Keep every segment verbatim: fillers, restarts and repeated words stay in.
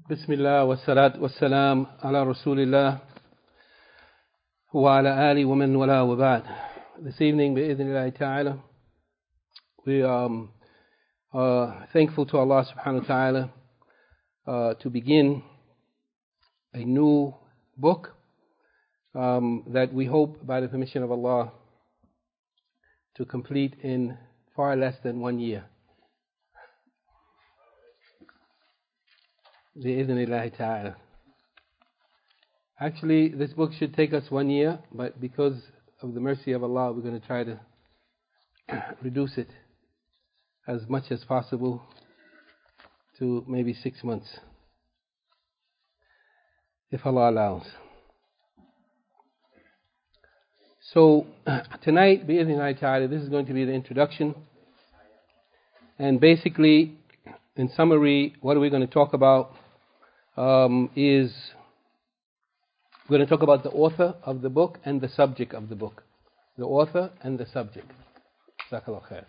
Bismillah wa salat wa salam ala Rasulillah wa ala ali wa man wala wa ba'd. This evening, bi'idhnillahi ta'ala, we um, are thankful to Allah subhanahu wa ta'ala uh, to begin a new book um, that we hope, by the permission of Allah, to complete in far less than one year. Bi'idhnillahi ta'ala. Actually, this book should take us one year, but because of the mercy of Allah, we're going to try to reduce it as much as possible to maybe six months, if Allah allows. So, tonight, bi'idhnillahi ta'ala, this is going to be the introduction. And basically, in summary, what are we going to talk about um, is we're going to talk about the author of the book and the subject of the book. The author and the subject. Jazakallah khair.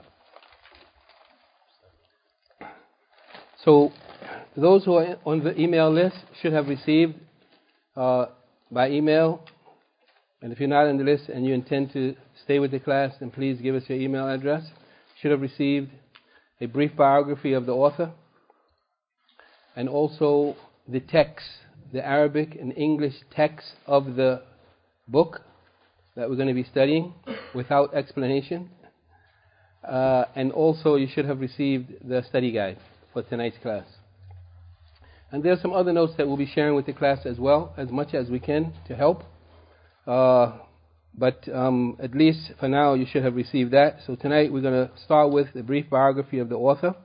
So, those who are on the email list should have received uh, by email. And if you're not on the list and you intend to stay with the class, then please give us your email address. Should have received a brief biography of the author, and also the text, the Arabic and English text of the book that we're going to be studying without explanation. Uh, and also you should have received the study guide for tonight's class. And there are some other notes that we'll be sharing with the class as well, as much as we can to help. Uh, but um, at least for now you should have received that. So tonight we're going to start with a brief biography of the author.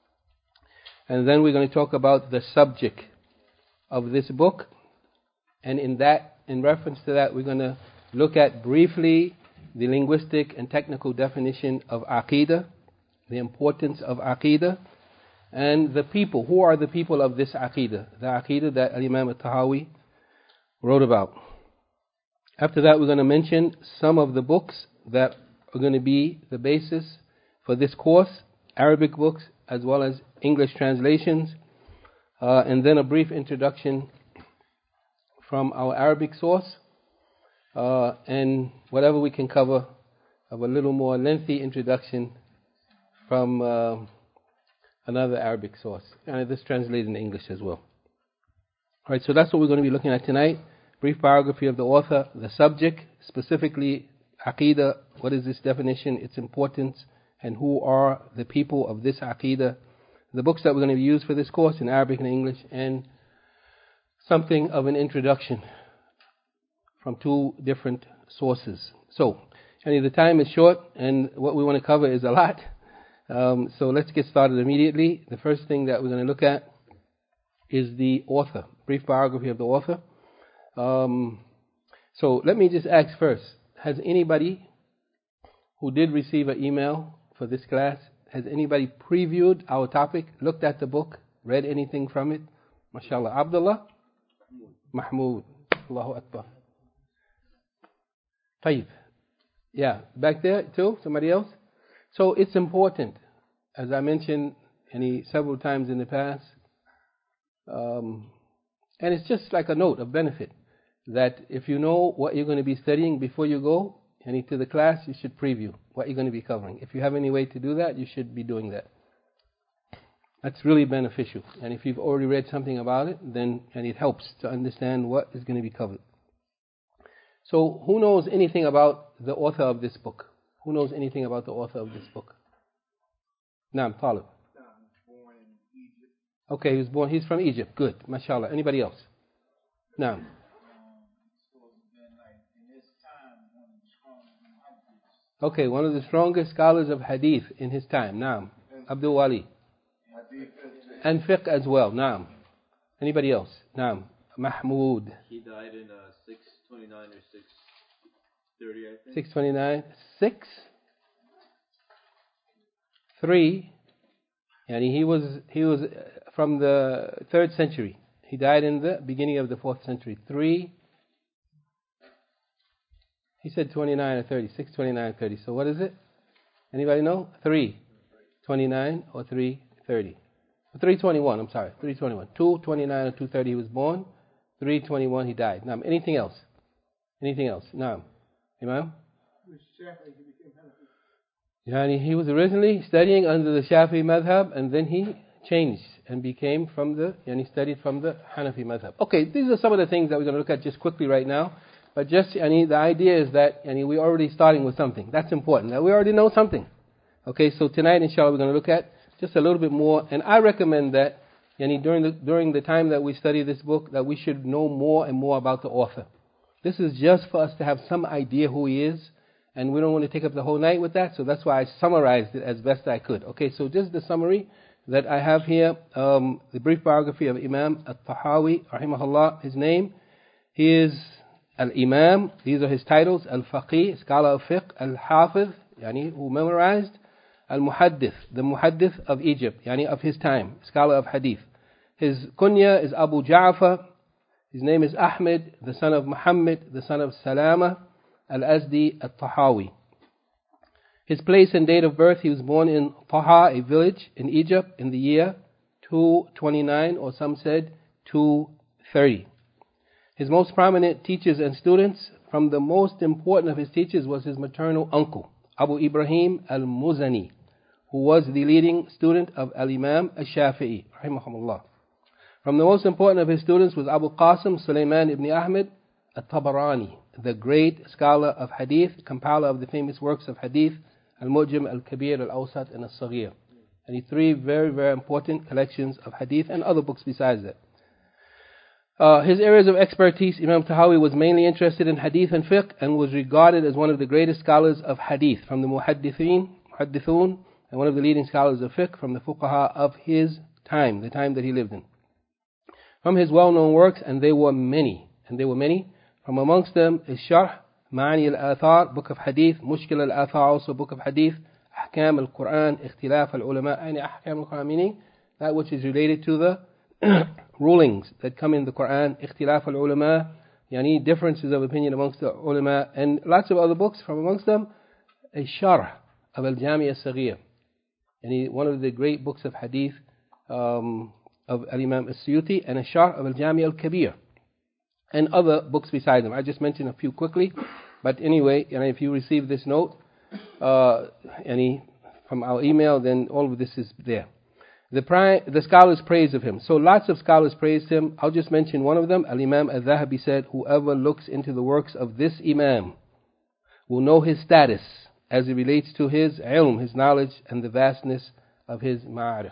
And then we're going to talk about the subject of this book. And in that, in reference to that, we're going to look at briefly the linguistic and technical definition of Aqidah, the importance of Aqidah, and the people. Who are the people of this Aqidah? The Aqidah that Imam al-Tahawi wrote about. After that, we're going to mention some of the books that are going to be the basis for this course, Arabic books as well as English translations, uh, and then a brief introduction from our Arabic source, uh, and whatever we can cover of a little more lengthy introduction from uh, another Arabic source, and this translated in English as well. Alright, so that's what we're going to be looking at tonight. Brief biography of the author, the subject, specifically Aqidah, what is this definition, its importance, and who are the people of this Aqidah, the books that we're going to use for this course in Arabic and English, and something of an introduction from two different sources. So, and the time is short, and what we want to cover is a lot. Um, so let's get started immediately. The first thing that we're going to look at is the author, brief biography of the author. Um, so let me just ask first, has anybody who did receive an email for this class, has anybody previewed our topic, looked at the book, read anything from it? MashaAllah. Abdullah? Mahmoud. Allahu Akbar. Tayyib. Yeah, back there too, somebody else? So it's important, as I mentioned any several times in the past, um, and it's just like a note of benefit, that if you know what you're going to be studying before you go and to the class, you should preview what you're going to be covering. If you have any way to do that, you should be doing that. That's really beneficial. And if you've already read something about it, then and it helps to understand what is going to be covered. So, who knows anything about the author of this book? Who knows anything about the author of this book? Naam, Talib. Okay, he was born, he's from Egypt. Good, mashallah. Anybody else? Naam. Okay, one of the strongest scholars of hadith in his time. Naam. Abdul Wali. And fiqh as well. Naam. Anybody else? Naam. Mahmoud. He died in uh, six twenty-nine or six thirty, I think. six twenty-nine. six? three. And he was he was from the third century. He died in the beginning of the fourth century. three. He said twenty-nine or thirty. six twenty-nine or thirty. So what is it? Anybody know? three twenty-nine or three thirty. three twenty-one, I'm sorry, three twenty-one. two twenty-nine or two thirty he was born. three twenty-one he died. Now, anything else? Anything else? No. Imam? Yani he was originally studying under the Shafi'i madhab, and then he changed and became from the, and he studied from the Hanafi madhab. Okay, these are some of the things that we're going to look at just quickly right now. But just, yani, the idea is that yani, we're already starting with something. That's important. That we already know something. Okay, so tonight, inshallah, we're going to look at just a little bit more. And I recommend that yani, during the during the time that we study this book, that we should know more and more about the author. This is just for us to have some idea who he is. And we don't want to take up the whole night with that, so that's why I summarized it as best I could. Okay, so just the summary that I have here, um, the brief biography of Imam At-Tahawi, rahimahullah, his name. He is Al-Imam, these are his titles, Al-Faqih, scholar of fiqh, Al-Hafiz, yani, who memorized, Al-Muhaddith, the Muhaddith of Egypt, yani of his time, scholar of hadith. His kunya is Abu Ja'far, his name is Ahmed, the son of Muhammad, the son of Salama, Al-Azdi At-Tahawi. His place and date of birth, he was born in Taha, a village in Egypt, in the year two twenty-nine, or some said two thirty. His most prominent teachers and students, from the most important of his teachers was his maternal uncle, Abu Ibrahim Al-Muzani, who was the leading student of Al-Imam Al-Shafi'i, rahimahumullah. From the most important of his students was Abu Qasim Sulaiman ibn Ahmed At-Tabarani, the great scholar of hadith, compiler of the famous works of hadith, Al-Mu'jam, Al-Kabir, Al-Awsat, and Al-Saghir. And three very, very important collections of hadith and other books besides that. Uh, his areas of expertise, Imam Tahawi was mainly interested in hadith and fiqh, and was regarded as one of the greatest scholars of hadith from the muhaddithin, muhaddithun, and one of the leading scholars of fiqh from the fuqaha of his time, the time that he lived in. From his well-known works, and they were many, and they were many, from amongst them is Sharh, Ma'ani al-Athar, book of hadith, Mushkil al-Athar, also book of hadith, Ahkam al-Quran, Ikhtilaf al-Ulama, and Ahkam al-Quran, meaning that which is related to the rulings that come in the Quran, Ikhtilaf al-Ulama, yani differences of opinion amongst the ulama, and lots of other books. From amongst them, a Sharh of Al-Jami' al-Saghir, yani one of the great books of hadith um, of Al-Imam al-Suyuti, and a Sharh of Al-Jami' al-Kabir, and other books beside them. I just mentioned a few quickly, but anyway, and if you receive this note uh, any from our email, then all of this is there. The, pri- the scholars praise of him. So lots of scholars praised him. I'll just mention one of them. Al-Imam Al-Dhahabi said, whoever looks into the works of this Imam will know his status as it relates to his ilm, his knowledge, and the vastness of his ma'arif.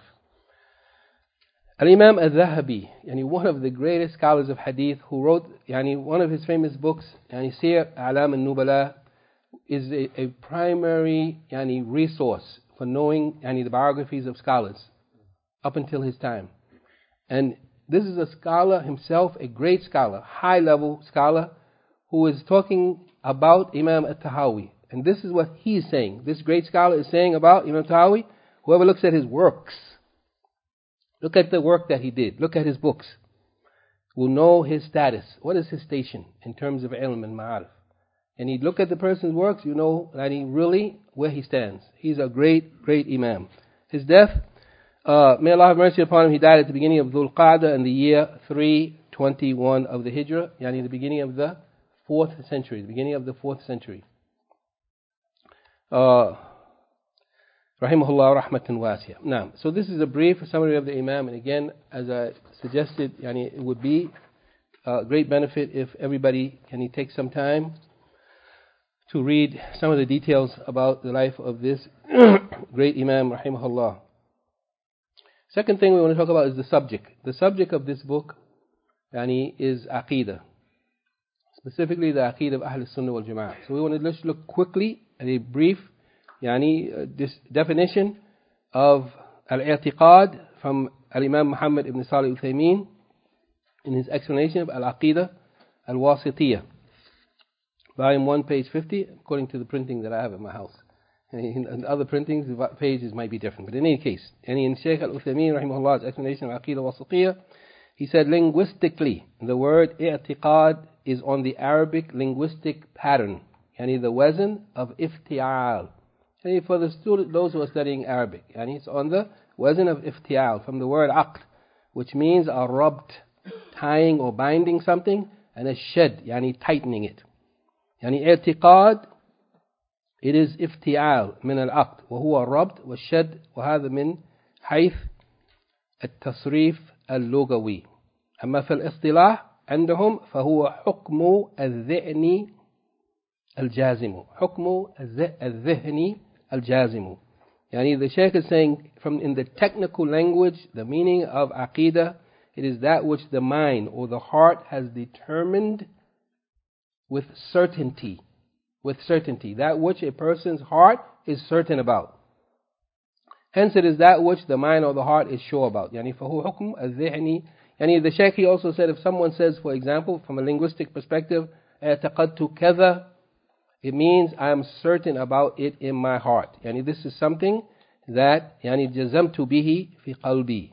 Al-Imam Al-Dhahabi, yani one of the greatest scholars of hadith, who wrote yani one of his famous books, yani Siyar A'lam al-Nubala, is a, a primary yani resource for knowing yani the biographies of scholars up until his time. And this is a scholar himself, a great scholar, high-level scholar, who is talking about Imam At-Tahawi. And this is what he is saying. This great scholar is saying about Imam Tahawi, whoever looks at his works, look at the work that he did, look at his books, will know his status. What is his station in terms of ilm and ma'arif? And you look at the person's works, you know that he really, where he stands. He's a great, great Imam. His death, uh, may Allah have mercy upon him, he died at the beginning of Dhul Qa'dah in the year three twenty-one of the Hijrah, yani the beginning of the fourth century, the beginning of the fourth century. Uh, Rahimahullah rahmatan wasiya. Now, so this is a brief summary of the Imam, and again, as I suggested, yani, it would be a great benefit if everybody can take some time to read some of the details about the life of this great Imam, rahimahullah. Second thing we want to talk about is the subject. The subject of this book yani, is Aqeedah, specifically the Aqeedah of Ahl Sunnah wal Jama'ah. So we want to just look quickly at a brief yani, uh, this definition of Al-I'tiqad from Al-Imam Muhammad ibn Salih al-Uthaymeen in his explanation of Al-Aqeedah Al-Wasitiyah. Volume one, page fifty, according to the printing that I have at my house. And in other printings, the pages might be different. But in any case, and in Shaykh Al-Uthaymeen, rahimahullah's explanation of Aqeedah Wasitiyah, he said linguistically, the word i'tiqad is on the Arabic linguistic pattern, yani the wazn of ifti'al. And for the student, those who are studying Arabic, yani it's on the wazn of iftial, from the word aqd, which means a rabt, tying or binding something, and a shed, yani tightening it. Yani i'tiqad, it is iftial من العقد وهو الربط والشد وهذا من حيث التصريف اللغوي. أما في الاصطلاح عندهم فهو حكم الذهن الجازم حكم الذهن الجازم. Yani the Shaykh is saying, from in the technical language, the meaning of aqidah, it is that which the mind or the heart has determined with certainty. With certainty. That which a person's heart is certain about. Hence it is that which the mind or the heart is sure about. Yani فَهُوَ حُكْمُ الذِّهْنِ. Yani the Shaykh he also said, if someone says, for example, from a linguistic perspective, اعتقدت كذا, it means I am certain about it in my heart. Yani this is something that يعني جزمت به في قلبي.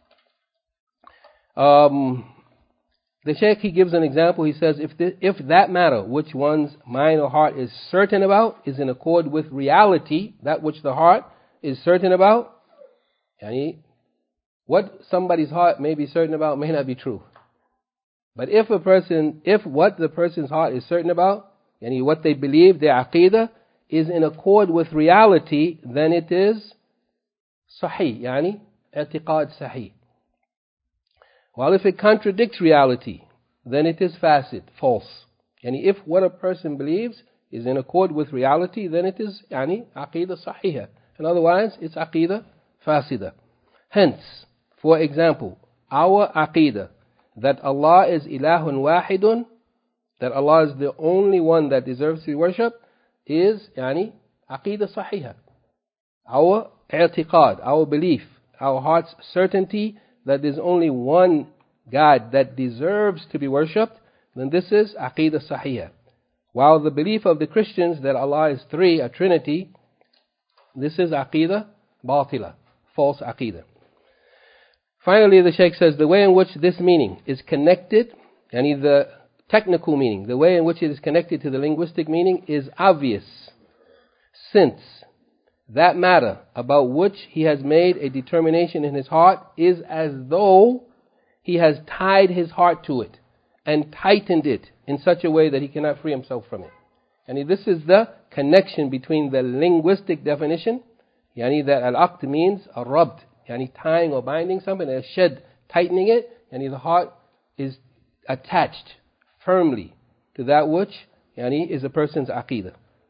Um, the Shaykh he gives an example. He says, if the, if that matter which one's mind or heart is certain about is in accord with reality, that which the heart is certain about, yani what somebody's heart may be certain about may not be true. But if a person, if what the person's heart is certain about, yani what they believe, their aqidah, is in accord with reality, then it is sahih, yani i'tiqad sahih. While if it contradicts reality, then it is fasid, false. Yani if what a person believes is in accord with reality, then it is yani aqidah sahihah. And otherwise, it's aqidah fasida. Hence, for example, our aqidah that Allah is ilahun wahidun, that Allah is the only one that deserves to be worshipped, is yani aqidah sahihah. Our i'tiqad, our belief, our heart's certainty that there's only one God that deserves to be worshipped, then this is aqidah sahihah. While the belief of the Christians that Allah is three, a trinity, this is aqidah batila, false aqidah. Finally, the Shaykh says the way in which this meaning is connected, yani the technical meaning, the way in which it is connected to the linguistic meaning is obvious, since that matter about which he has made a determination in his heart is as though he has tied his heart to it and tightened it in such a way that he cannot free himself from it. And this is the connection between the linguistic definition, yani that al-aqd means a rabt, yani tying or binding something, and a shed, tightening it, yani the heart is attached firmly to that which yani is a person's aqidah.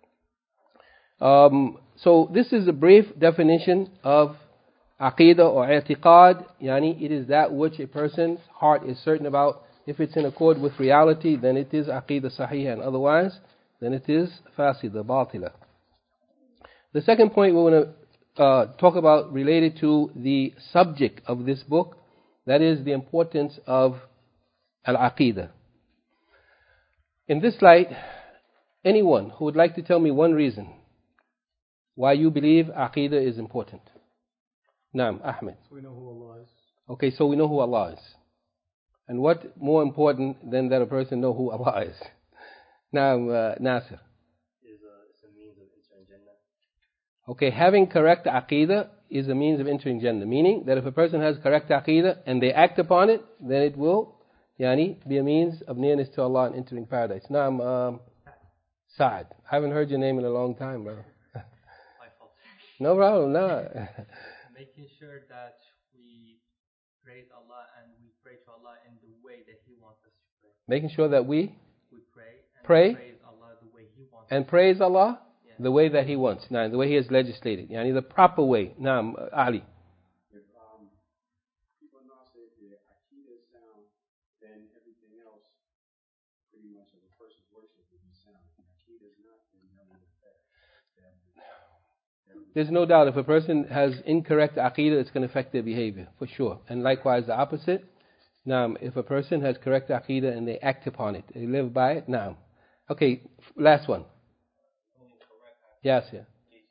Um, so this is a brief definition of aqidah or i'tiqad, yani it is that which a person's heart is certain about. If it's in accord with reality, then it is aqidah sahih, and otherwise, then it is fasida, batila. The second point we want to uh, talk about related to the subject of this book, that is the importance of al-aqidah. In this light, anyone who would like to tell me one reason why you believe aqidah is important? Naam, Ahmed. So we know who Allah is. Okay, so we know who Allah is. And what more important than that a person know who Allah is? Naam, uh, Nasir. Is a, is a means of entering Jannah. Okay, having correct aqidah is a means of entering Jannah. Meaning that if a person has correct aqidah and they act upon it, then it will yani, be a means of nearness to Allah and entering paradise. Naam, um, Saad. I haven't heard your name in a long time, brother. No problem, no. Making sure that we praise Allah and we pray to Allah in the way that He wants us to pray. Making sure that we We pray and pray praise Allah the way He wants and us praise Allah yeah. the way that He wants. Now, the way He has legislated. Yani the proper way. Naam, Ali. If um, people now say if the aqidah is sound, then everything else, pretty much of a person's worship will be sound. If the aqidah is not, then that will affect them. There's no doubt if a person has incorrect aqidah, it's going to affect their behavior, for sure. And likewise the opposite. Naam, if a person has correct aqidah and they act upon it, they live by it, naam. Okay, last one. Yes, yeah.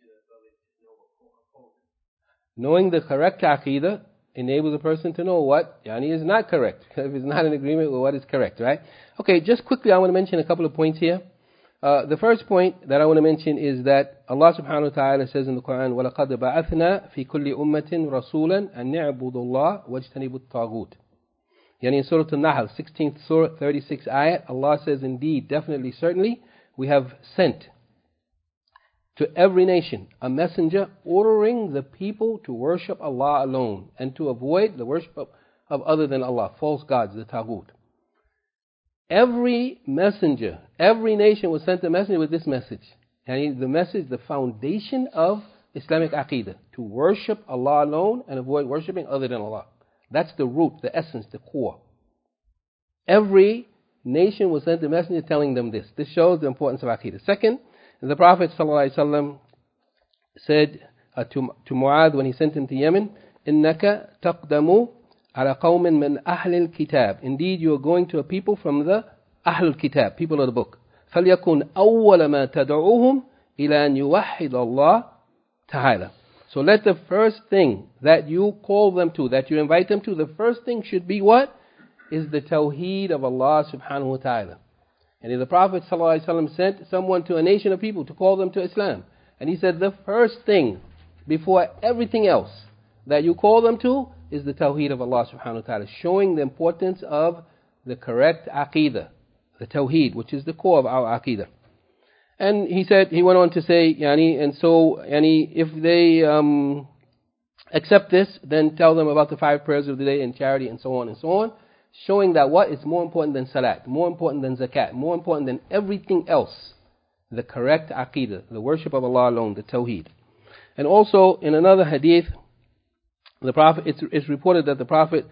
Knowing the correct aqidah enables a person to know what yani is not correct, if it's not in agreement with what is correct, right? Okay, just quickly I want to mention a couple of points here. uh, the first point that I want to mention is that Allah subhanahu wa ta'ala says in the Quran, وَلَقَدْ بَعَثْنَا فِي كُلِّ أُمَّةٍ رَسُولًا أَنْ نِعْبُدُوا اللَّهَ وَاجْتَنِبُوا الطَّاغُوتِ. Yani in Surah Al-Nahl, sixteenth Surah, thirty-sixth ayat, Allah says, indeed, definitely, certainly, we have sent to every nation a messenger ordering the people to worship Allah alone and to avoid the worship of, of other than Allah, false gods, the Taghut. Every messenger, every nation was sent a messenger with this message. And the message, the foundation of Islamic Aqidah, to worship Allah alone and avoid worshipping other than Allah. That's the root, the essence, the core. Every nation was sent a messenger telling them this. This shows the importance of Aqidah. Second, the Prophet ﷺ said uh, to, to Mu'adh when he sent him to Yemen, إِنَّكَ تَقْدَمُ عَلَى قَوْمٍ مِّنْ أَهْلِ الْكِتَابِ. Indeed, you are going to a people from the Ahlul Kitab, people of the book. فَلْيَكُنْ أَوَّلَ مَا تَدْعُوهُمْ إِلَى أَنْ يُوَحِّدَ اللَّهَ تَعَالَى. So let the first thing that you call them to, that you invite them to, the first thing should be what? Is the Tawheed of Allah subhanahu wa ta'ala. And the Prophet ﷺ sent someone to a nation of people to call them to Islam. And he said the first thing before everything else that you call them to is the Tawheed of Allah subhanahu wa ta'ala, showing the importance of the correct Aqidah, the Tawheed, which is the core of our Aqidah. And he said, he went on to say, yani, and so, yani, if they um, accept this, then tell them about the five prayers of the day and charity and so on and so on, showing that what is more important than salat, more important than zakat, more important than everything else, the correct Aqidah, the worship of Allah alone, the Tawheed. And also, in another hadith, the Prophet, it's, it's reported that the Prophet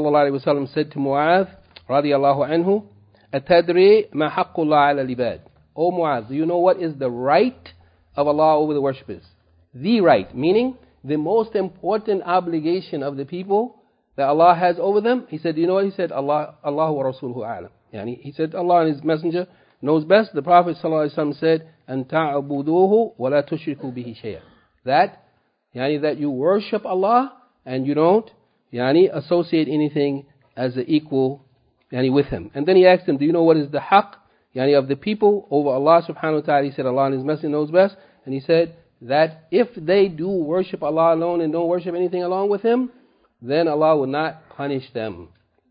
ﷺ said to Mu'adh, radiyallahu anhu, أَتَدْرِي مَا حَقُّ اللَّهِ عَلَى الْعِبَادِ. O Mu'adh, do you know what is the right of Allah over the worshippers? The right, meaning the most important obligation of the people that Allah has over them. He said, do you know what he said? Allah, Allah wa Rasuluhu a'lam. Yani, he said, Allah and His Messenger knows best. The Prophet ﷺ said, أَن تَعْبُدُوهُ وَلَا تُشْرِكُوا بِهِ شَيْئًا. That, yani, that you worship Allah and you don't yani, associate anything as an equal yani, with Him. And then he asked him, do you know what is the haqq yani, of the people over Allah subhanahu wa ta'ala? He said, Allah and His Messenger knows best. And he said that if they do worship Allah alone and don't worship anything along with Him, then Allah will not punish them.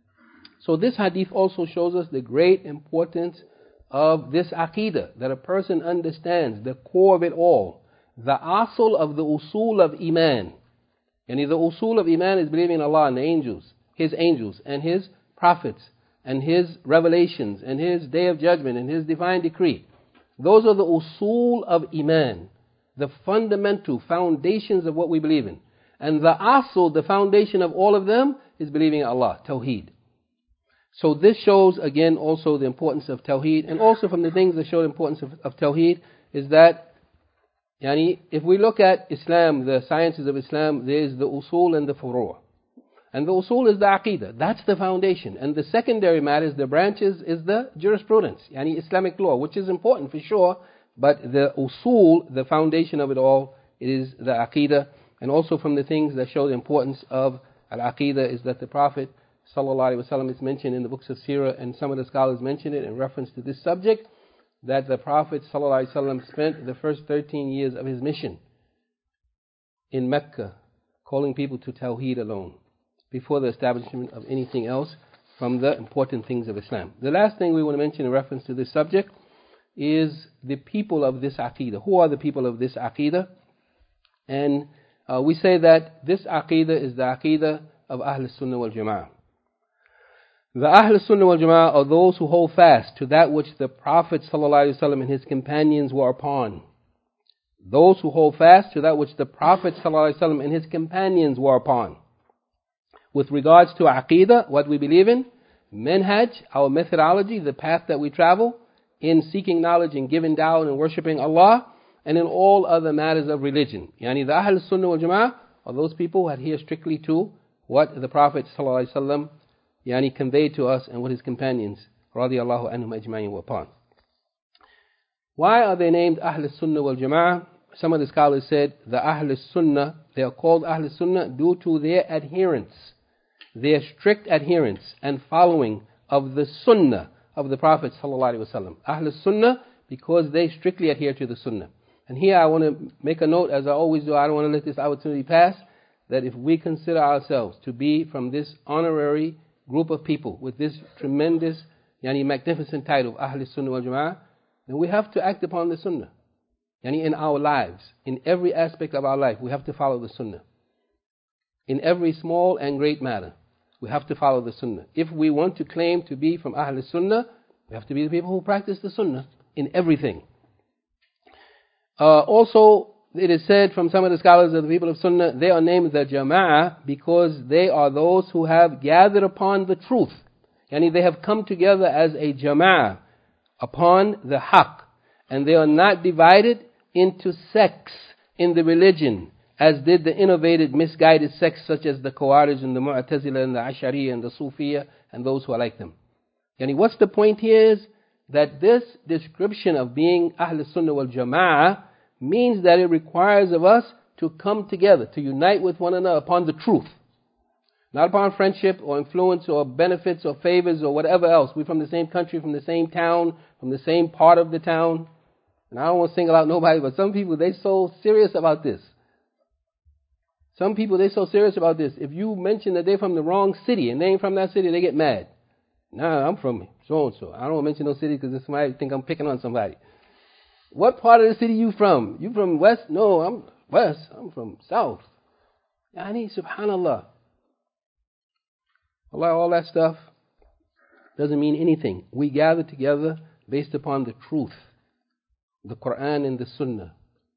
So this hadith also shows us the great importance of this Aqidah, that a person understands the core of it all, the asl of the usul of Iman. And the usul of Iman is believing in Allah and the angels, His angels and His prophets and His revelations and His day of judgment and His divine decree. Those are the usul of Iman, the fundamental foundations of what we believe in. And the asl, the foundation of all of them, is believing in Allah, Tawheed. So this shows again also the importance of Tawheed. And also from the things that show the importance of, of Tawheed is that yani, if we look at Islam, the sciences of Islam, there is the usul and the furu'. And the usul is the aqidah. That's the foundation. And the secondary matters, the branches, is the jurisprudence, yani Islamic law, which is important for sure. But the usul, the foundation of it all, is the aqidah. And also from the things that show the importance of al-aqidah is that the Prophet ﷺ is mentioned in the books of Sirah, and some of the scholars mention it in reference to this subject, that the Prophet ﷺ spent the first thirteen years of his mission in Mecca calling people to Tawheed alone, before the establishment of anything else from the important things of Islam. The last thing we want to mention in reference to this subject is the people of this aqidah. Who are the people of this aqidah? And uh, we say that this aqidah is the aqidah of Ahl Sunnah wal Jama'ah. The Ahl Sunnah wal Jama'ah are those who hold fast to that which the Prophet ﷺ and his companions were upon. Those who hold fast to that which the Prophet ﷺ and his companions were upon. With regards to aqidah, what we believe in, manhaj, our methodology, the path that we travel in seeking knowledge and giving da'wah and worshipping Allah, and in all other matters of religion. Yani the Ahl Sunnah wal Jama'ah are those people who adhere strictly to what the Prophet ﷺ yani conveyed to us and what his companions radiyallahu anhum ajma'in were upon. Why are they named Ahl Sunnah wal Jama'ah? Some of the scholars said the Ahl Sunnah, they are called Ahl Sunnah due to their adherence, their strict adherence and following of the Sunnah of the Prophet ﷺ. Ahl Sunnah because they strictly adhere to the Sunnah. And here I want to make a note, as I always do, I don't want to let this opportunity pass, that if we consider ourselves to be from this honorary group of people with this tremendous, yani magnificent title, Ahl Sunnah wal Jama'ah, then we have to act upon the Sunnah. Yani in our lives, in every aspect of our life, we have to follow the Sunnah. In every small and great matter, we have to follow the Sunnah. If we want to claim to be from Ahl Sunnah, we have to be the people who practice the Sunnah in everything. Uh, also, it is said from some of the scholars of the people of Sunnah, they are named the Jama'ah because they are those who have gathered upon the truth. Yani they have come together as a Jama'ah upon the Haqq. And they are not divided into sects in the religion, as did the innovated, misguided sects such as the Khawarij and the Mu'tazila and the Ash'ariyya and the Sufiya and those who are like them. Yani what's the point here is that this description of being Ahl Sunnah wal Jama'ah means that it requires of us to come together, to unite with one another upon the truth. Not upon friendship or influence or benefits or favors or whatever else. We're from the same country, from the same town, from the same part of the town. And I don't want to single out nobody, but some people, they're so serious about this. Some people, they're so serious about this. If you mention that they're from the wrong city and they ain't from that city, they get mad. Nah, I'm from so-and-so. I don't want to mention no city because somebody think I'm picking on somebody. What part of the city you from? You from west? No, I'm west. I'm from south. Yani, subhanallah. Allah, all that stuff doesn't mean anything. We gather together based upon the truth, the Quran and the Sunnah.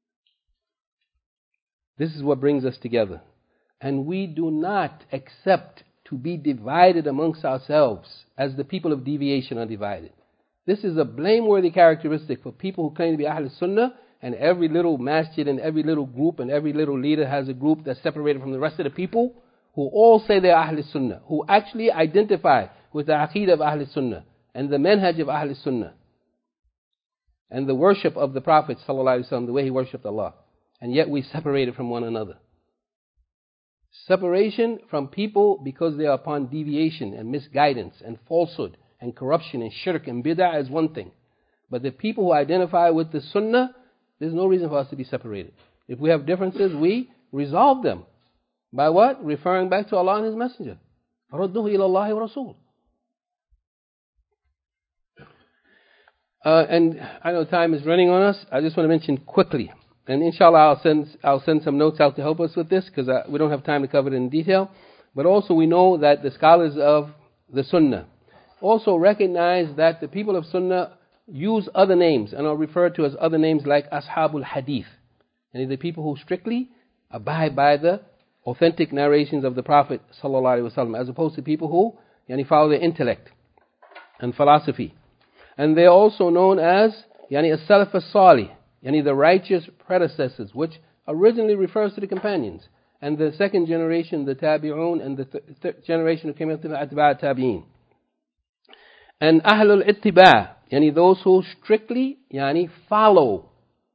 This is what brings us together. And we do not accept to be divided amongst ourselves as the people of deviation are divided. This is a blameworthy characteristic for people who claim to be Ahl Sunnah, and every little masjid and every little group and every little leader has a group that's separated from the rest of the people, who all say they're Ahl Sunnah, who actually identify with the Aqeedah of Ahl Sunnah and the manhaj of Ahl Sunnah and the worship of the Prophet ﷺ, the way he worshipped Allah. And yet we separated from one another. Separation from people because they are upon deviation and misguidance and falsehood and corruption and shirk and bid'ah is one thing. But the people who identify with the Sunnah, there's no reason for us to be separated. If we have differences, we resolve them. By what? Referring back to Allah and His Messenger. فَرُدُّهُ إِلَى اللَّهِ وَرَسُولُهُ. Uh, and I know time is running on us. I just want to mention quickly, and inshallah I'll send I'll send some notes out to help us with this because we don't have time to cover it in detail. But also we know that the scholars of the Sunnah also recognize that the people of Sunnah use other names and are referred to as other names like Ashabul Hadith. And the people who strictly abide by the authentic narrations of the Prophet ﷺ, as opposed to people who yani, follow their intellect and philosophy. And they are also known as yani, as-Salaf as-Salih, yani the righteous predecessors, which originally refers to the companions. And the second generation, the Tabi'un, and the th- third generation who came after the Atba' Tabi'in. And Ahlul Ittiba', yani those who strictly yani, follow,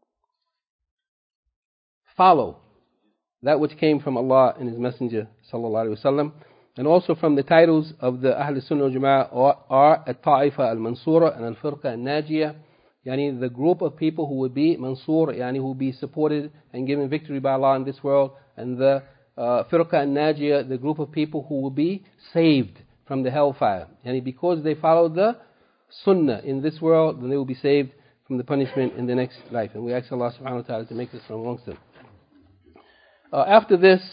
follow that which came from Allah and His Messenger sallallahu alaihi wasallam. And also from the titles of the Ahl Sunnah wal Jama'ah are At-Ta'ifa Al-Mansura and Al-Firqa Al-Najiyah, yani the group of people who would be Mansur, yani who would be supported and given victory by Allah in this world, and the uh, Firqa Al-Najiyah, the group of people who will be saved from the hellfire. Yani because they follow the Sunnah in this world, then they will be saved from the punishment in the next life. And we ask Allah subhanahu wa ta'ala to make us from amongst them. Uh, after this,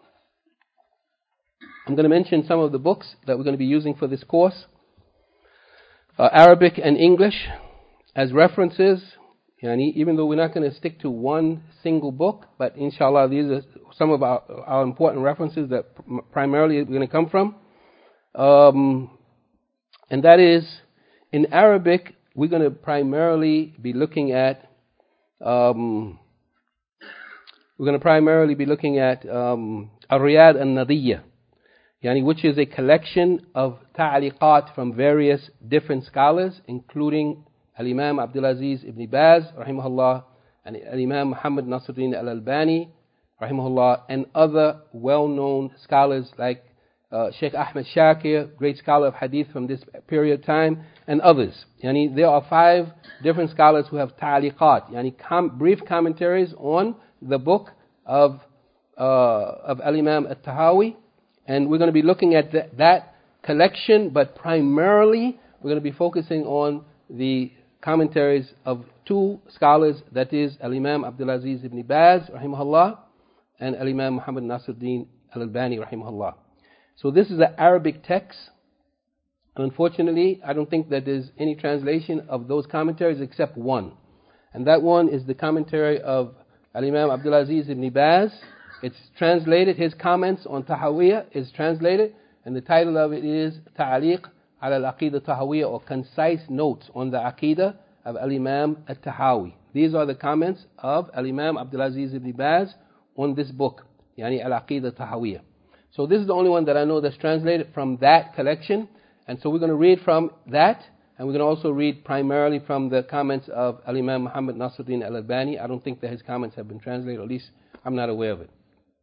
I'm going to mention some of the books that we're going to be using for this course. Uh, Arabic and English as references. Yani, even though we're not going to stick to one single book, but inshallah these are some of our, our important references that primarily we're going to come from. Um, and that is, in Arabic, we're going to primarily be looking at um, we're going to primarily be looking at um, Ar-Riyad al-Nadiyya, yani, which is a collection of ta'liqat from various different scholars, including Al-Imam Abdul Aziz ibn Baz, rahimahullah, and Al-Imam Muhammad Nasruddin al-Albani, rahimahullah, and other well-known scholars like uh, Sheikh Ahmed Shakir, great scholar of hadith from this period of time, and others. Yani there are five different scholars who have ta'liqat, yani com- brief commentaries on the book of uh, of Al-Imam At-Tahawi, and we're going to be looking at th- that collection, but primarily we're going to be focusing on the commentaries of two scholars, that is Al-Imam Abdul Aziz ibn Baz, rahimahullah, and Al-Imam Muhammad Nasiruddin Al-Albani, rahimahullah. So this is an Arabic text. Unfortunately, I don't think that there's any translation of those commentaries except one. And that one is the commentary of Al-Imam Abdul Aziz ibn Baz. It's translated, his comments on Tahawiyah is translated, and the title of it is Ta'aliq ala al-Aqidah Tahawiyah, or Concise Notes on the Aqidah of Al-Imam At-Tahawi. These are the comments of Al-Imam Abdul Aziz ibn Baz on this book, yani Al-Aqidah Tahawiyah. So this is the only one that I know that's translated from that collection, and so we're going to read from that, and we're going to also read primarily from the comments of Al-Imam Muhammad Nasiruddin Al-Albani. I don't think that his comments have been translated, or at least I'm not aware of it.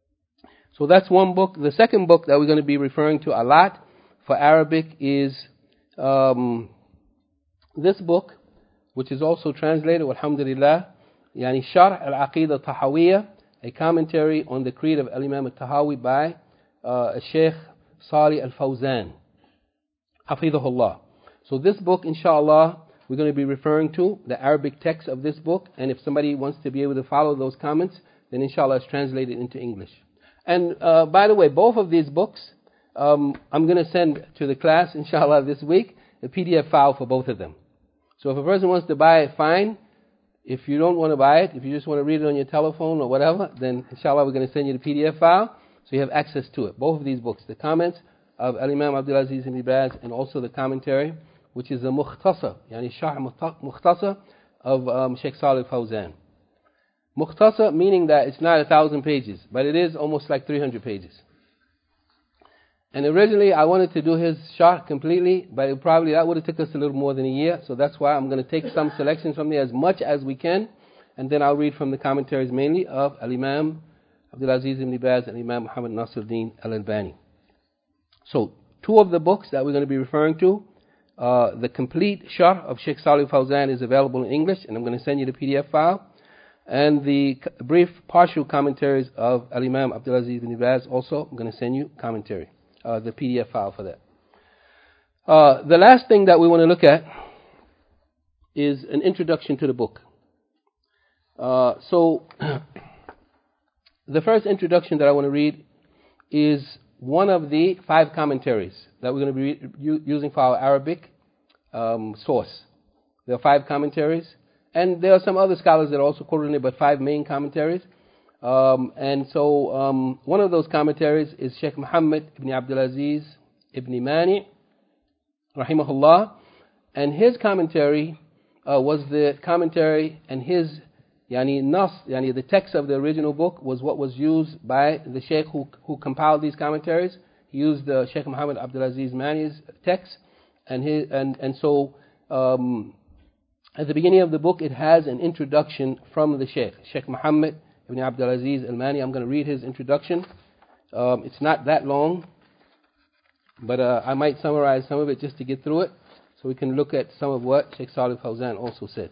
So that's one book. The second book that we're going to be referring to a lot for Arabic is um, this book, which is also translated, alhamdulillah, yani Sharh al-Aqidah Tahawiyah, a commentary on the creed of Al-Imam Al-Tahawi by uh, Sheikh Salih Al-Fawzan, hafidhahullah. So this book, inshallah, we're going to be referring to the Arabic text of this book, and if somebody wants to be able to follow those comments, then inshallah it's translated into English. And uh, by the way, both of these books, um, I'm going to send to the class, inshallah, this week, a P D F file for both of them. So if a person wants to buy it, fine. If you don't want to buy it, if you just want to read it on your telephone or whatever, then inshallah we're going to send you the P D F file so you have access to it. Both of these books, the comments of Al-Imam Abdul Aziz ibn Baz, and also the commentary, which is the Mukhtasar, yani Sharh Mukhtasar of um, Sheikh Salih Fawzan. Mukhtasar meaning that it's not a thousand pages, but it is almost like three hundred pages. And originally I wanted to do his Sharh completely, but it probably that would have took us a little more than a year, so that's why I'm going to take some selections from there as much as we can, and then I'll read from the commentaries mainly of Al-Imam Abdul Aziz ibn Baz and Imam Muhammad Nasiruddin Al-Albani. So, two of the books that we're going to be referring to, uh, the complete Sharh of Sheikh Salih Fawzan is available in English, and I'm going to send you the P D F file. And the brief partial commentaries of Al-Imam Abdul Aziz ibn Baz also, I'm going to send you commentary, uh, the P D F file for that. Uh, the last thing that we want to look at is an introduction to the book. Uh, so, the first introduction that I want to read is one of the five commentaries that we're going to be re- u- using for our Arabic um, source. There are five commentaries. And there are some other scholars that are also quoted in it, but five main commentaries. Um, and so um, one of those commentaries is Sheikh Muhammad ibn Abdul Aziz ibn Mani, rahimahullah. And his commentary uh, was the commentary, and his yani nas, yani the text of the original book was what was used by the Sheikh who, who compiled these commentaries. He used uh, Sheikh Muhammad Abdul Aziz Mani's text, and his, and and so. Um, At the beginning of the book, it has an introduction from the Sheikh, Sheikh Muhammad ibn Abdul Aziz Al-Mani. I'm going to read his introduction. Um, it's not that long, but uh, I might summarize some of it just to get through it, so we can look at some of what Sheikh Salih Fawzan also said.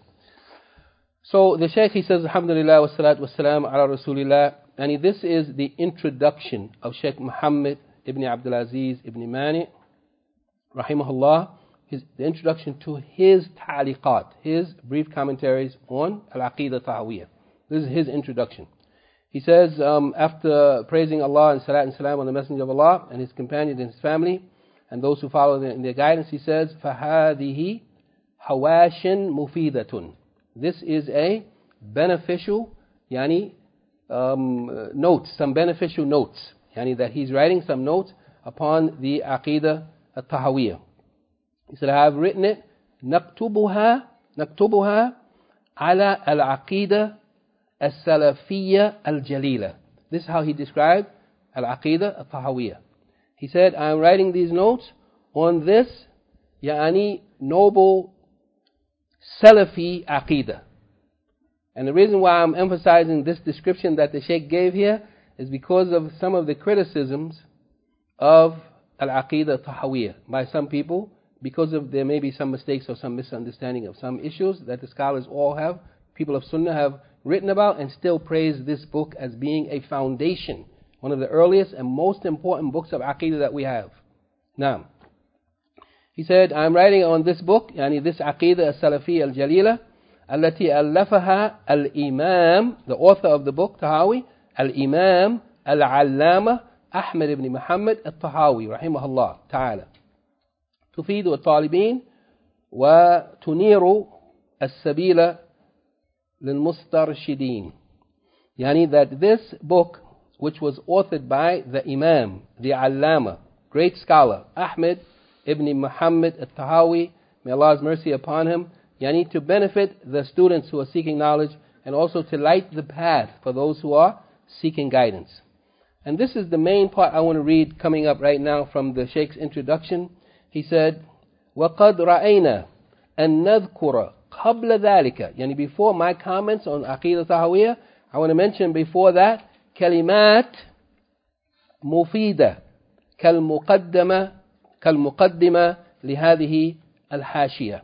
So the Sheikh, he says, Alhamdulillah wa salatu wa salam ala Rasulillah. And this is the introduction of Sheikh Muhammad ibn Abdul Aziz ibn Mani, rahimahullah. His, the introduction to his ta'liqat, his brief commentaries on Al-Aqidah Tahawiyah. This is his introduction. He says, um, after praising Allah and salat and salam on the Messenger of Allah and his companions and his family, and those who follow in their guidance, he says, فَهَذِهِ حَوَاشٍ مُفِيدَةٌ. This is a beneficial, yani, um, notes, some beneficial notes, yani that he's writing some notes upon the Aqidah At-Tahawiyah. He said, I have written it, نكتبها نكتبها على العقيدة السلفية الجليلة. This is how he described Al-Aqidah Al-Tahawiyah. He said, I am writing these notes on this يعني noble Salafi Aqidah. And the reason why I'm emphasizing this description that the Sheikh gave here is because of some of the criticisms of al-Aqidah Tahawiyah by some people, because of there may be some mistakes or some misunderstanding of some issues that the scholars all have, people of Sunnah have written about, and still praise this book as being a foundation, one of the earliest and most important books of Aqidah that we have. Now, he said, I'm writing on this book, yani this Aqidah al-Salafiyya al-Jalila, التي ألفها الإمام, the author of the book, Tahawi, الإمام العلامة أحمد بن محمد الطحاوي رحمه الله تعالى. تفيد الطالبين وتنير السبيل للمسترشدين. Yani that this book, which was authored by the Imam, the Allama, great scholar, Ahmed ibn Muhammad al-Tahawi, may Allah's mercy upon him, yani to benefit the students who are seeking knowledge, and also to light the path for those who are seeking guidance. And this is the main part I want to read coming up right now from the Shaykh's introduction. He said, وَقَدْ رَأَيْنَا أَن نَذْكُرَ قَبْلَ ذَلِكَ, yani before my comments on Aqidah Tahawiyah, I want to mention before that, كلمات مفيدة كالمقدمة كالمقدمة لهذه الحاشية.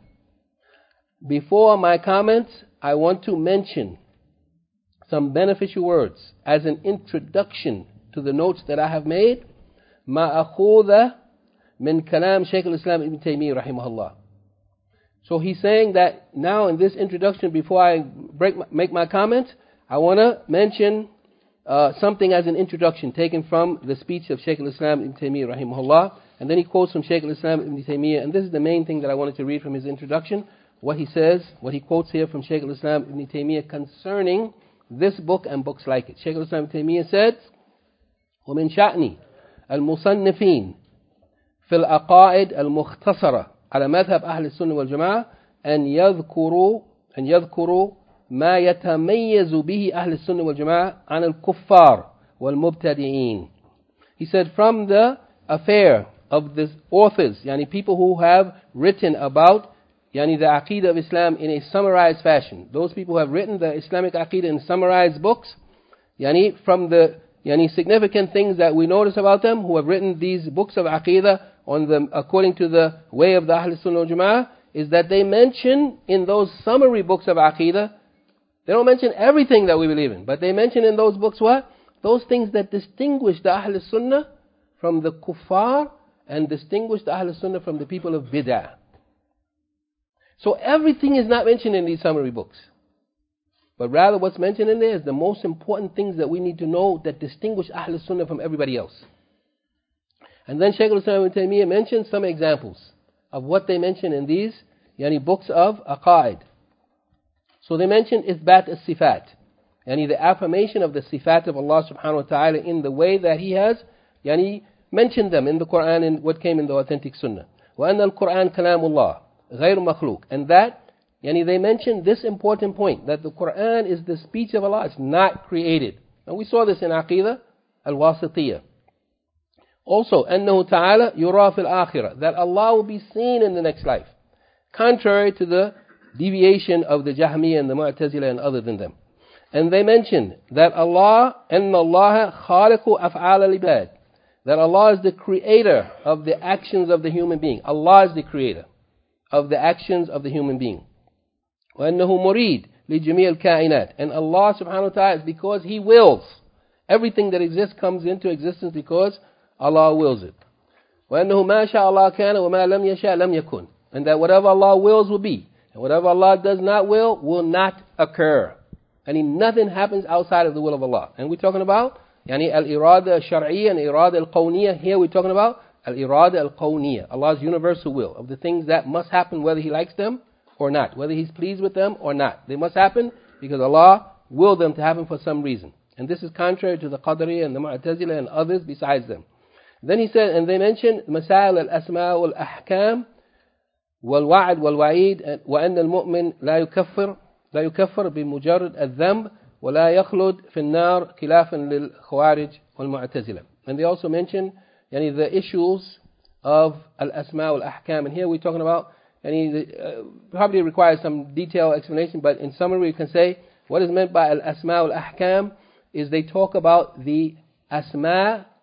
Before my comments, I want to mention some beneficial words as an introduction to the notes that I have made. مأخوذة من كلام شيخ الإسلام ابن تيمية رحمه الله. So he's saying that now in this introduction, before I break, make my comments, I want to mention uh, something as an introduction taken from the speech of Shaykh al-Islam ibn Taymiyyah rahimahullah. And then he quotes from Shaykh al-Islam ibn Taymiyyah, and this is the main thing that I wanted to read from his introduction, what he says, what he quotes here from Shaykh al-Islam ibn Taymiyyah concerning this book and books like it. Shaykh al-Islam ibn Taymiyyah said, وَمِن شَأْنِ الْمُصَنِّفِينَ فِي الْأَقَائِدِ الْمُخْتَصَرَةِ على مذهب أهل السنة والجماعة أن يذكروا أن يذكروا ما يتميز به أهل السنة والجماعة عن الكفار والمبتدعين. He said, from the affair of the authors, yani people who have written about yani the Aqidah of Islam in a summarized fashion, those people who have written the Islamic Aqidah in summarized books, yani from the yani significant things that we notice about them, who have written these books of Aqidah on the, according to the way of the Ahl Sunnah wal Jama'ah, is that they mention in those summary books of Aqidah, they don't mention everything that we believe in, but they mention in those books what? Those things that distinguish the Ahl Sunnah from the kuffar, and distinguish the Ahl Sunnah from the people of bid'ah. So everything is not mentioned in these summary books, but rather what's mentioned in there is the most important things that we need to know that distinguish Ahl Sunnah from everybody else. And then Shaykh al-Islam ibn Taymiyyah mentioned some examples of what they mention in these yani books of Aqaid. So they mentioned Ithbat al-Sifat, yani the affirmation of the Sifat of Allah subhanahu wa ta'ala in the way that He has yani mentioned them in the Quran and what came in the authentic Sunnah. وَأَنَّ الْقُرْآنَ كَلَامُ اللَّهِ غَيْرُ مَخْلُوقٍ. And that, yani they mentioned this important point, that the Quran is the speech of Allah, it's not created. And we saw this in Aqidah al-Wasitiyah. Also, أنه تعالى يرى في الآخرة, that Allah will be seen in the next life, contrary to the deviation of the Jahmiyyah and the Mu'tazila and other than them. And they mentioned that Allah, أن الله خالق أفعال العباد, that Allah is the creator of the actions of the human being. Allah is the creator of the actions of the human being. وأنه مريد لجميع الكائنات, and Allah subhanahu wa ta'ala is because He wills. Everything that exists comes into existence because Allah wills it. وَأَنَّهُ مَا شَاءَ اللَّهُ كَانَ وَمَا لَمْ يَشَاء لَمْ يَكُنْ. And that whatever Allah wills will be, and whatever Allah does not will, will not occur. And nothing happens outside of the will of Allah. And we're talking about yani al-irada al-shar'iyya and irada al-qawniyya. Here we're talking about al-irada al-qawniyya, Allah's universal will, of the things that must happen whether He likes them or not, whether He's pleased with them or not. They must happen because Allah willed them to happen for some reason. And this is contrary to the Qadariyya and the Mu'tazila and others besides them. Then he said, and they mentioned Masail al-Asma' wal-Ahkam wal-Wa'd wal-Wa'id, وأن المؤمن لا يكفر لا يكفر بمجرد الذنب ولا يخلد في النار خلافا للخوارج والمعتزلة. And they also mentioned yani, the issues of al-Asma' wal-Ahkam. And here we're talking about, yani, the, uh, probably requires some detailed explanation, but in summary we can say what is meant by al-Asma' wal-Ahkam is they talk about the Asma'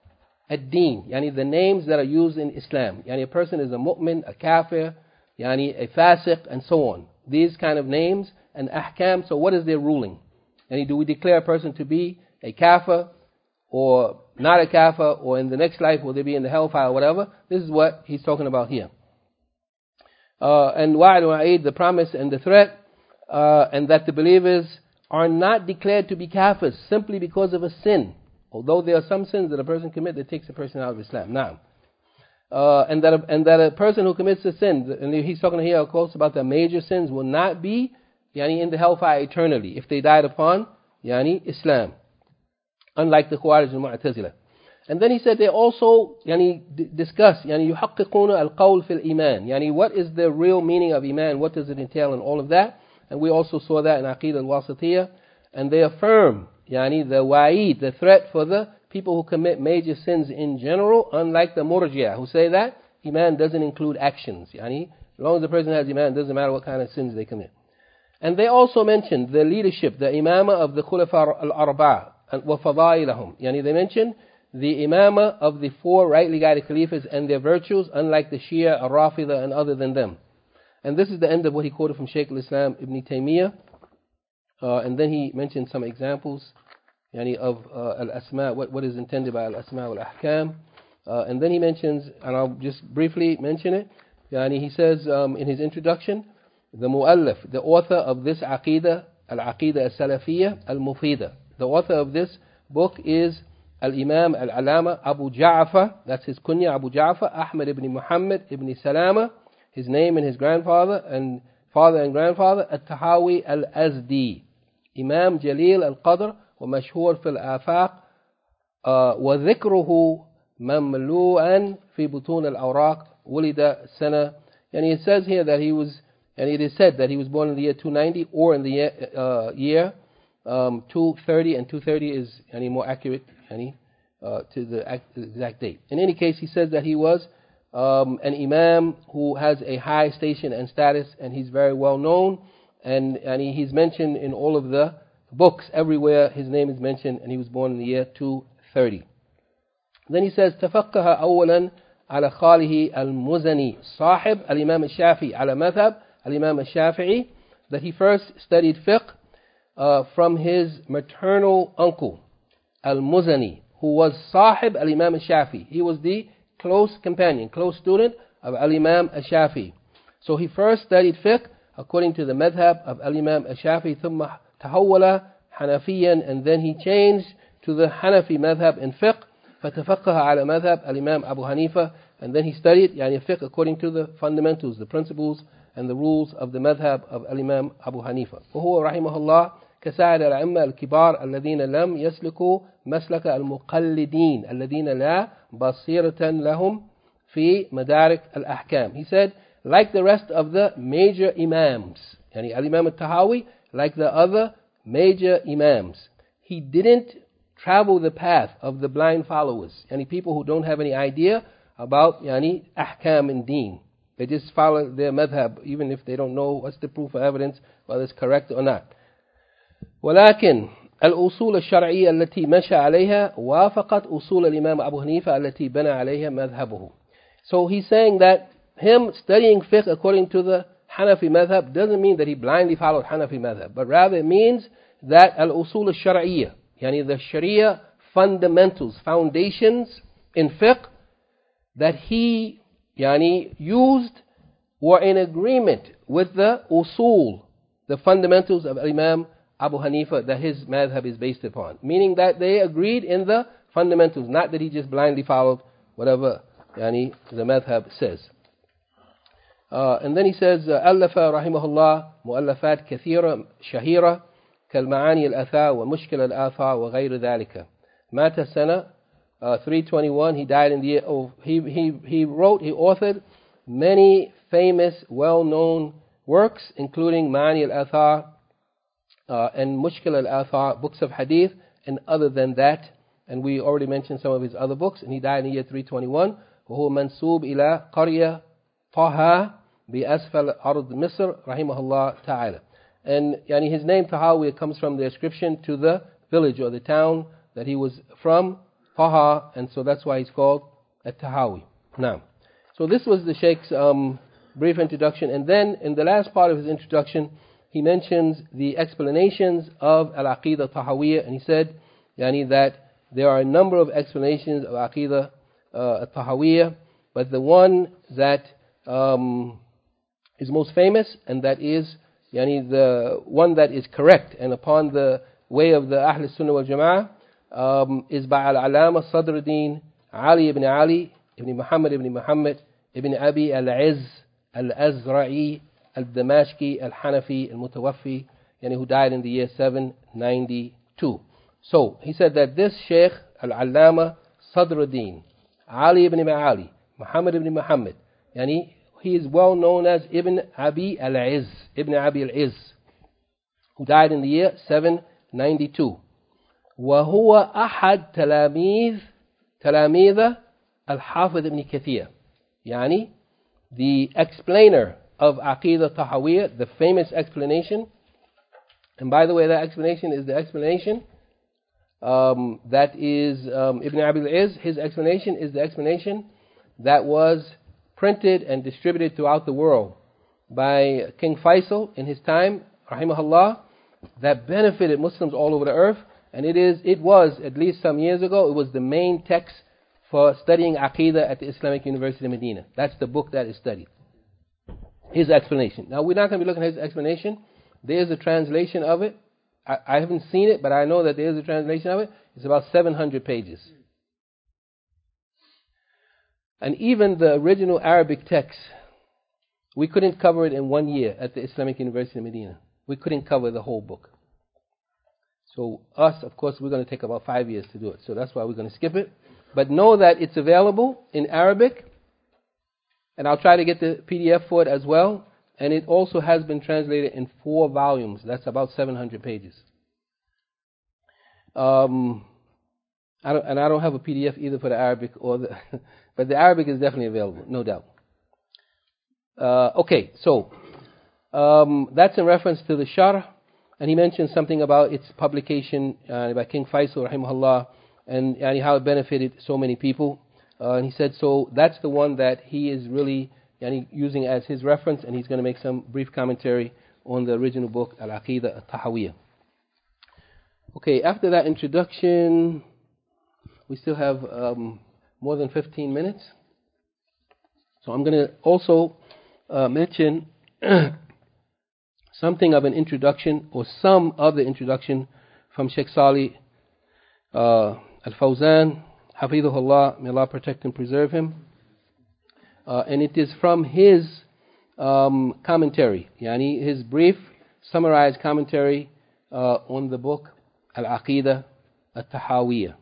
ad-deen, yani the names that are used in Islam. Yani a person is a mu'min, a kafir, yani a fasiq, and so on. These kind of names and ahkam. So what is their ruling? Yani do we declare a person to be a kafir or not a kafir, or in the next life will they be in the hellfire or whatever? This is what he's talking about here. Uh, and wa'ad wa'id, the promise and the threat, uh, and that the believers are not declared to be kafirs simply because of a sin. Although there are some sins that a person commits that takes a person out of Islam. Now, uh, and that a, and that a person who commits a sin, and he's talking here of course about the major sins, will not be yani in the hellfire eternally if they died upon yani Islam, unlike the Khawarij and Mu'tazila. And then he said they also yani d- discuss yani yuhaqqiquna al-qawl fil iman, yani what is the real meaning of iman, what does it entail, and all of that. And we also saw that in Aqeedah al-Wasitiyah, and they affirm yani the wa'id, the threat for the people who commit major sins in general, unlike the Murji'ah who say that iman doesn't include actions. Yani as long as the person has iman, it doesn't matter what kind of sins they commit. And they also mentioned the leadership, the imama of the Khulafa al-Arba'a wa fadailahum. Yani they mentioned the imama of the four rightly guided caliphs and their virtues, unlike the Shia, al-Rafida, and other than them. And this is the end of what he quoted from Shaykh al-Islam Ibn Taymiyyah. Uh, and then he mentioned some examples yani, of uh, al-asma, what, what is intended by al-asma wal-ahkam. Uh, and then he mentions, and I'll just briefly mention it, yani he says um, in his introduction, the mu'allif, the author of this aqidah, al-aqidah al-salafiyya al-mufida. The author of this book is Al-Imam Al-Alama Abu Ja'far, that's his kunya, Abu Ja'far, Ahmad ibn Muhammad ibn Salama, his name and his grandfather, and father and grandfather, At-Tahawi Al-Azdi, Imam Jalil Al-Qadr, ومشهور في الآفاق, وذكره مملوءا في بطون الأوراق, ولد سنة, and it says here that he was, and it is said that he was born in the year two ninety, or in the year, uh, year um, two thirty, and two thirty is any more accurate any, uh, to the, act, the exact date. In any case, he says that he was um, an imam who has a high station and status, and he's very well known, and, and he, he's mentioned in all of the books, everywhere his name is mentioned, and he was born in the year two thirty. Then he says, تفقه أولا على خاله المزني صاحب الإمام الشافعي على مذهب الإمام الشافعي, that he first studied fiqh uh, from his maternal uncle Al-Muzani, who was Sahib Al-Imam Al-Shafi. He was the close companion, close student of Al-Imam Al-Shafi. So he first studied fiqh according to the madhab of Al-Imam Al-Shafi, ثم تحول حنفيا, and then he changed to the Hanafi madhab in fiqh, فتفقه على مذهب الإمام Abu Hanifa, and then he studied يعني fiqh according to the fundamentals, the principles and the rules of the madhab of Al-Imam Abu Hanifa. وهو رحمه الله كسائر الأئمة الكبار الذين لم يسلكوا مسلك المقلدين الذين لا بصيرة لهم في مدارك الأحكام. He said, like the rest of the major imams, يعني Al-Imam Al-Tahawi, like the other major imams, he didn't travel the path of the blind followers, yani people who don't have any idea about yani ahkam and deen. They just follow their madhab, even if they don't know what's the proof or evidence, whether it's correct or not. ولكن الأصول الشرعية التي مشى عليها وافقت أصول الإمام أبو حنيفة التي بنى عليها مذهبه. So he's saying that him studying fiqh according to the Hanafi madhab doesn't mean that he blindly followed Hanafi madhab, but rather it means that al-usul al-shar'iyyah, yani the Sharia fundamentals, foundations in fiqh that he yani used were in agreement with the usul, the fundamentals of Imam Abu Hanifa that his madhab is based upon. Meaning that they agreed in the fundamentals, not that he just blindly followed whatever yani the madhab says. Uh, and then he says, ألف رحمه الله مؤلفات كثيرة شهيرة كالمعاني الآثار ومشكل الآثار وغير ذلك. مات سنة uh, three twenty-one. He died in the year. Oh, he he he wrote, he authored many famous, well-known works, including Ma'ani al-Athar uh, and Mushkil al-Athar, books of hadith, and other than that. And we already mentioned some of his other books. And he died in the year three twenty-one. وهو منسوب إلى قرية طه بأسفل أرض مصر رحمه الله تعالى. And yani his name Tahawi comes from the ascription to the village or the town that he was from, Taha, and so that's why he's called At-Tahawi. Now, so this was the Shaykh's um, brief introduction, and then in the last part of his introduction, he mentions the explanations of Al-Aqidah Tahawiyya, and he said yani, that there are a number of explanations of Aqidah uh, Tahawiyya, but the one that um, is most famous, and that is yani, the one that is correct and upon the way of the Ahl Sunnah wal Jama'ah, um, is by Al-Alama Sadruddin Ali ibn Ali ibn Muhammad ibn Muhammad ibn Abi Al-Izz Al-Azra'i Al-Damashqi Al-Hanafi Al-Mutawaffi, yani, who died in the year seven ninety-two. So he said that this Shaykh Al-Allama Sadruddin Ali ibn Ali Muhammad ibn Muhammad, yani, he is well known as Ibn Abi Al-Izz, Ibn Abi Al-Izz, who died in the year seven ninety-two. وهو أحد تلاميذ تلاميذ الحافظ ابن كثير, يعني the explainer of Aqidah Tahawiyya, the famous explanation. And by the way, that explanation is the explanation um, that is um, Ibn Abi al-Izz. His explanation is the explanation that was printed and distributed throughout the world by King Faisal in his time, rahimahullah, that benefited Muslims all over the earth. And it is, it was, at least some years ago, it was the main text for studying Aqidah at the Islamic University of Medina. That's the book that is studied. His explanation. Now, we're not going to be looking at his explanation. There is a translation of it. I, I haven't seen it, but I know that there is a translation of it. It's about seven hundred pages. And even the original Arabic text, we couldn't cover it in one year at the Islamic University of Medina. We couldn't cover the whole book. So us, of course, we're going to take about five years to do it. So that's why we're going to skip it. But know that it's available in Arabic. And I'll try to get the P D F for it as well. And it also has been translated in four volumes. That's about seven hundred pages. Um, I don't, and I don't have a P D F either for the Arabic or the... But the Arabic is definitely available, no doubt. Uh, okay, so um, that's in reference to the Sharh. And he mentioned something about its publication uh, by King Faisal, rahimahullah, and, and how it benefited so many people. Uh, and he said, so that's the one that he is really yani, using as his reference, and he's going to make some brief commentary on the original book, Al-Aqidah Al-Tahawiyya. Okay, after that introduction, we still have um, more than fifteen minutes. So I'm going to also uh, mention something of an introduction, or some of the introduction, from Sheikh Salih uh, Al-Fawzan, Hafidhullah, may Allah protect and preserve him. Uh, and it is from his um, commentary, yani his brief, summarized commentary uh, on the book Al-Aqidah Al-Tahawiyya.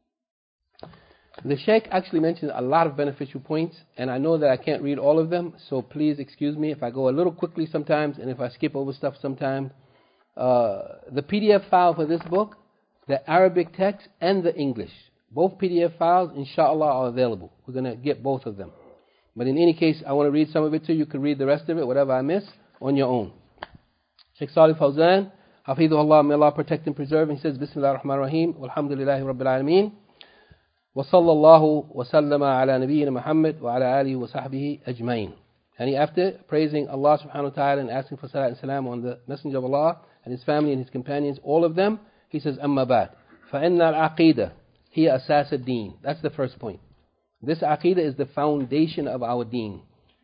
The Shaykh actually mentions a lot of beneficial points, and I know that I can't read all of them, so please excuse me if I go a little quickly sometimes, and if I skip over stuff sometimes. Uh, the P D F file for this book, the Arabic text, and the English, both P D F files, inshallah, are available. We're going to get both of them. But in any case, I want to read some of it too. You can read the rest of it, whatever I miss, on your own. Sheikh Salih Fawzan, Hafidhullah, may Allah protect and preserve, and he says, Bismillah ar-Rahman ar-Rahim, walhamdulillahi rabbil alameen. وصلى الله وسلم على نبينا محمد وعلى آله وصحبه أجمعين. And after praising Allah subhanahu wa ta'ala and asking for salat and salam on the Messenger of Allah and his family and his companions, all of them, he says, أما بعد فإن العقيدة هي أساس الدين. That's the first point. This aqidah is the foundation of our deen.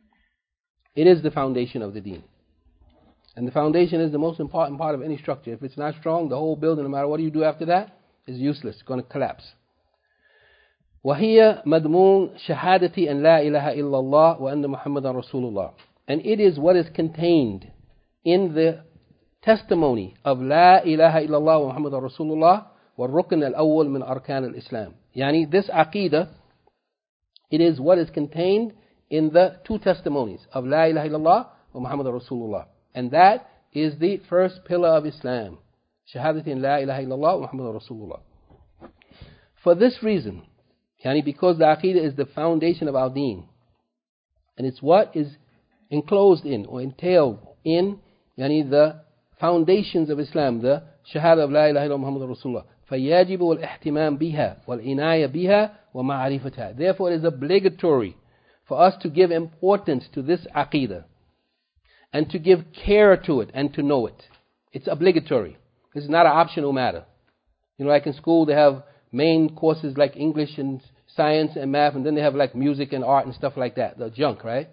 It is the foundation of the deen. And the foundation is the most important part of any structure. If it's not strong, the whole building, no matter what you do after that, is useless. It's going to collapse. وهي مضمون شهادة أن لا إله إلا الله وأن محمد رسول الله. And it is what is contained in the testimony of لا إله إلا الله ومحمد رسول الله والركن الأول من أركان الإسلام. يعني this aqidah, it is what is contained in the two testimonies of لا إله إلا الله ومحمد رسول الله. And that is the first pillar of Islam. شهادة أن لا إله إلا الله ومحمد رسول الله. For this reason, Yani because the Aqidah is the foundation of our deen, and it's what is enclosed in or entailed in yani the foundations of Islam, the Shahada of La ilaha illallah Muhammadur Rasulullah, فيجب الاهتمام بها والعناية بها ومعرفتها. Therefore it is obligatory for us to give importance to this aqidah and to give care to it and to know it. It's obligatory. It's not an optional matter. You know, like in school they have main courses like English and science and math, and then they have like music and art and stuff like that. The junk, right?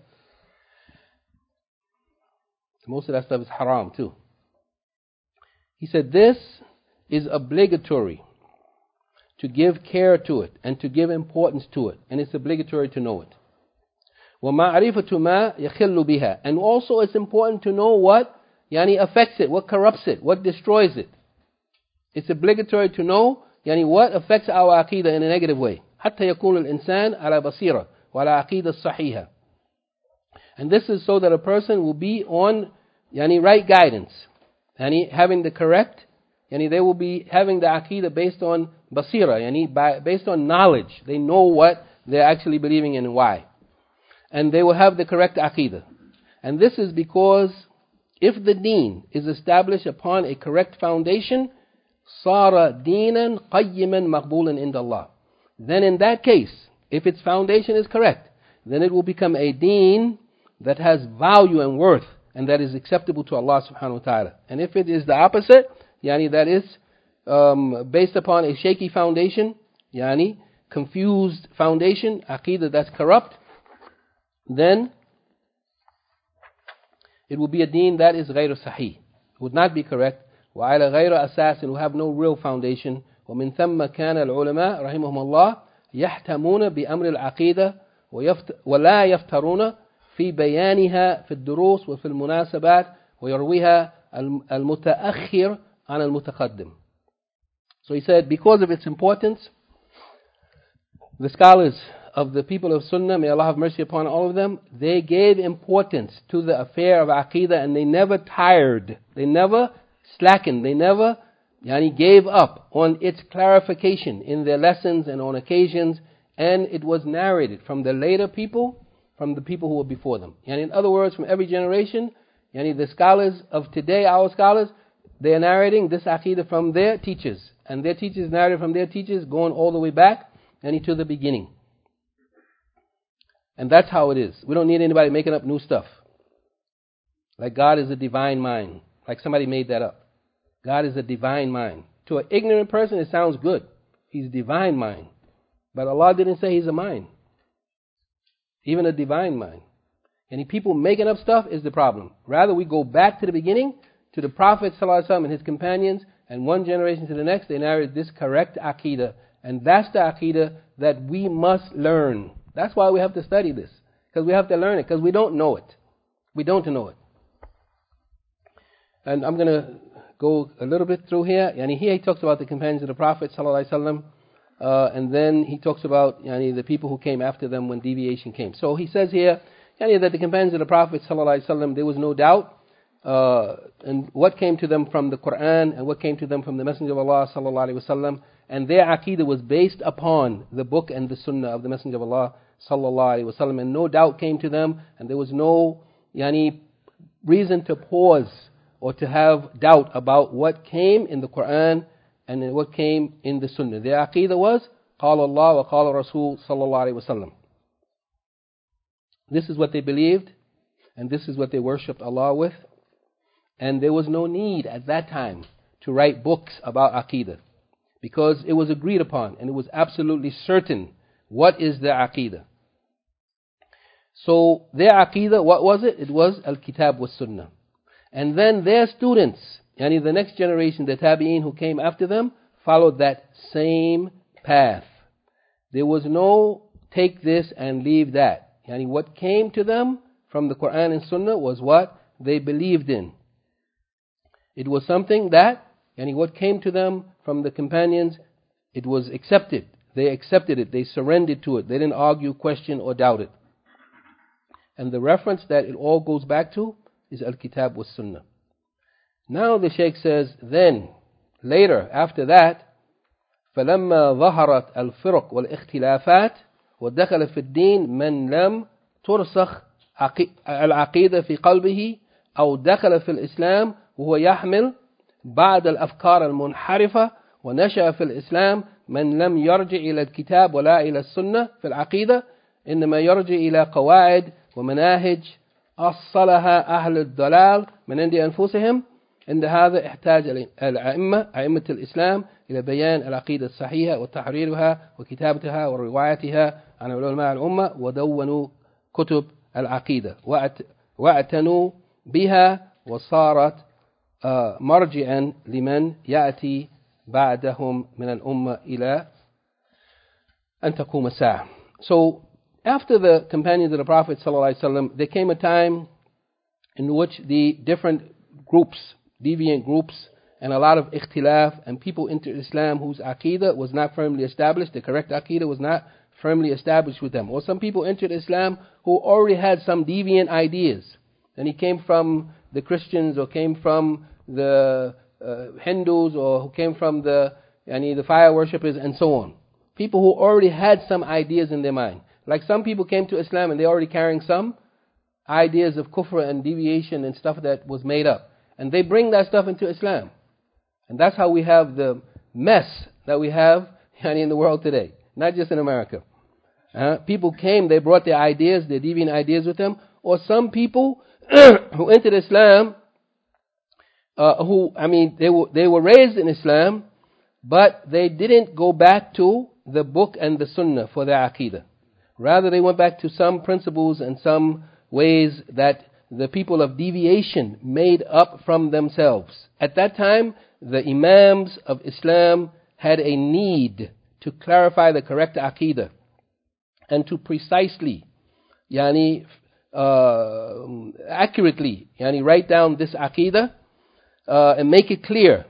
Most of that stuff is haram too. He said this is obligatory to give care to it and to give importance to it, and it's obligatory to know it. وَمَعْرِفَةُ مَا يَخِلُّ بِهَا. And also it's important to know what yani, affects it, what corrupts it, what destroys it. It's obligatory to know yani, what affects our aqidah in a negative way. حتى يكون الإنسان على بصيرة وعلى عقيدة الصحيحة. And this is so that a person will be on yani, right guidance, yani, having the correct, yani, they will be having the aqidah based on basira, yani, by, based on knowledge. They know what they're actually believing in and why. And they will have the correct aqidah. And this is because if the deen is established upon a correct foundation, صار دينا قيما مقبولا عند الله. Then in that case, if its foundation is correct, then it will become a deen that has value and worth and that is acceptable to Allah subhanahu wa ta'ala. And if it is the opposite, yani that is um, based upon a shaky foundation, yani confused foundation, aqidah that's corrupt, then it will be a deen that is غير sahih. It would not be correct. وعلى غير أساس, it will have no real foundation. ومن ثم كان العلماء رحمهم الله يحتمون بأمر العقيدة ولا يفترون في بيانها في الدروس وفي المناسبات ويرويها المتأخر عن المتقدم. So he said, because of its importance, the scholars of the people of Sunnah, may Allah have mercy upon all of them, they gave importance to the affair of Aqidah, and they never tired, they never slackened, they never yani, gave up on its clarification in their lessons and on occasions, and it was narrated from the later people, from the people who were before them. And in other words, from every generation, yani, the scholars of today, our scholars, they are narrating this Aqidah from their teachers, and their teachers narrated from their teachers, going all the way back and to the beginning. And that's how it is. We don't need anybody making up new stuff. Like God is a divine mind. Like somebody made that up. God is a divine mind. To an ignorant person, it sounds good. He's divine mind. But Allah didn't say He's a mind. Even a divine mind. And people making up stuff is the problem. Rather, we go back to the beginning, to the Prophet ﷺ and his companions, and one generation to the next, they narrate this correct Aqidah. And that's the Aqidah that we must learn. That's why we have to study this. Because we have to learn it. Because we don't know it. We don't know it. And I'm going to go a little bit through here. Yani here he talks about the companions of the Prophet ﷺ, uh, and then he talks about yani, the people who came after them when deviation came. So he says here yani, that the companions of the Prophet ﷺ, there was no doubt uh, in what came to them from the Quran and what came to them from the Messenger of Allah ﷺ, and their aqidah was based upon the book and the sunnah of the Messenger of Allah ﷺ, and no doubt came to them, and there was no yani, reason to pause or to have doubt about what came in the Quran and what came in the Sunnah. Their aqidah was قال الله وقال Rasul sallallahu alaihi wasallam. This is what they believed, and this is what they worshipped Allah with. And there was no need at that time to write books about aqidah, because it was agreed upon and it was absolutely certain what is their aqidah. So their aqidah, what was it? It was al-kitab was sunnah. And then their students, yani the next generation, the tabi'een who came after them, followed that same path. There was no take this and leave that. Yani what came to them from the Quran and Sunnah was what they believed in. It was something that, yani what came to them from the companions, it was accepted. They accepted it. They surrendered to it. They didn't argue, question, or doubt it. And the reference that it all goes back to is Al-Kitab was Sunnah. Now the Shaykh says, then, later, after that, فَلَمَّا ظَهَرَتْ الْفِرْقُ وَالْإِخْتِلَافَاتِ وَدَخَلَ فِي الدِّينِ مَنْ لَمْ تُرْسَخْ الْعَقِيدَةِ فِي قَلْبِهِ أو دخل في الإسلام وهو يحمل بعد الأفكار المنحرفة ونشأ في الإسلام من لم يرجع إلى الكتاب ولا إلى السنة في العقيدة إنما يرجع إلى قواعد ومناهج أصلها أهل الضلال من عند أنفسهم. عند هذا احتاج الأئمة أئمة الإسلام إلى بيان العقيدة الصحيحة وتحريرها وكتابتها وروايتها عن علماء الأمة، ودونوا كتب العقيدة واعتنوا بها، وصارت مرجعا لمن يأتي بعدهم من الأمة إلى أن تقوم الساعة. So after the companions of the Prophet ﷺ, there came a time in which the different groups, deviant groups, and a lot of ikhtilaf, and people entered Islam whose aqidah was not firmly established, the correct aqidah was not firmly established with them. Or some people entered Islam who already had some deviant ideas, and he came from the Christians, or came from the uh, Hindus, or who came from the, yani, the fire worshippers, and so on. People who already had some ideas in their mind. Like some people came to Islam and they're already carrying some ideas of kufr and deviation and stuff that was made up. And they bring that stuff into Islam. And that's how we have the mess that we have in the world today. Not just in America. Uh, people came, they brought their ideas, their deviant ideas with them. Or some people who entered Islam, uh, who, I mean, they were, they were raised in Islam, but they didn't go back to the book and the sunnah for their aqidah. Rather, they went back to some principles and some ways that the people of deviation made up from themselves. At that time, the Imams of Islam had a need to clarify the correct aqidah and to precisely, yani, uh, accurately, yani, write down this aqidah uh, and make it clear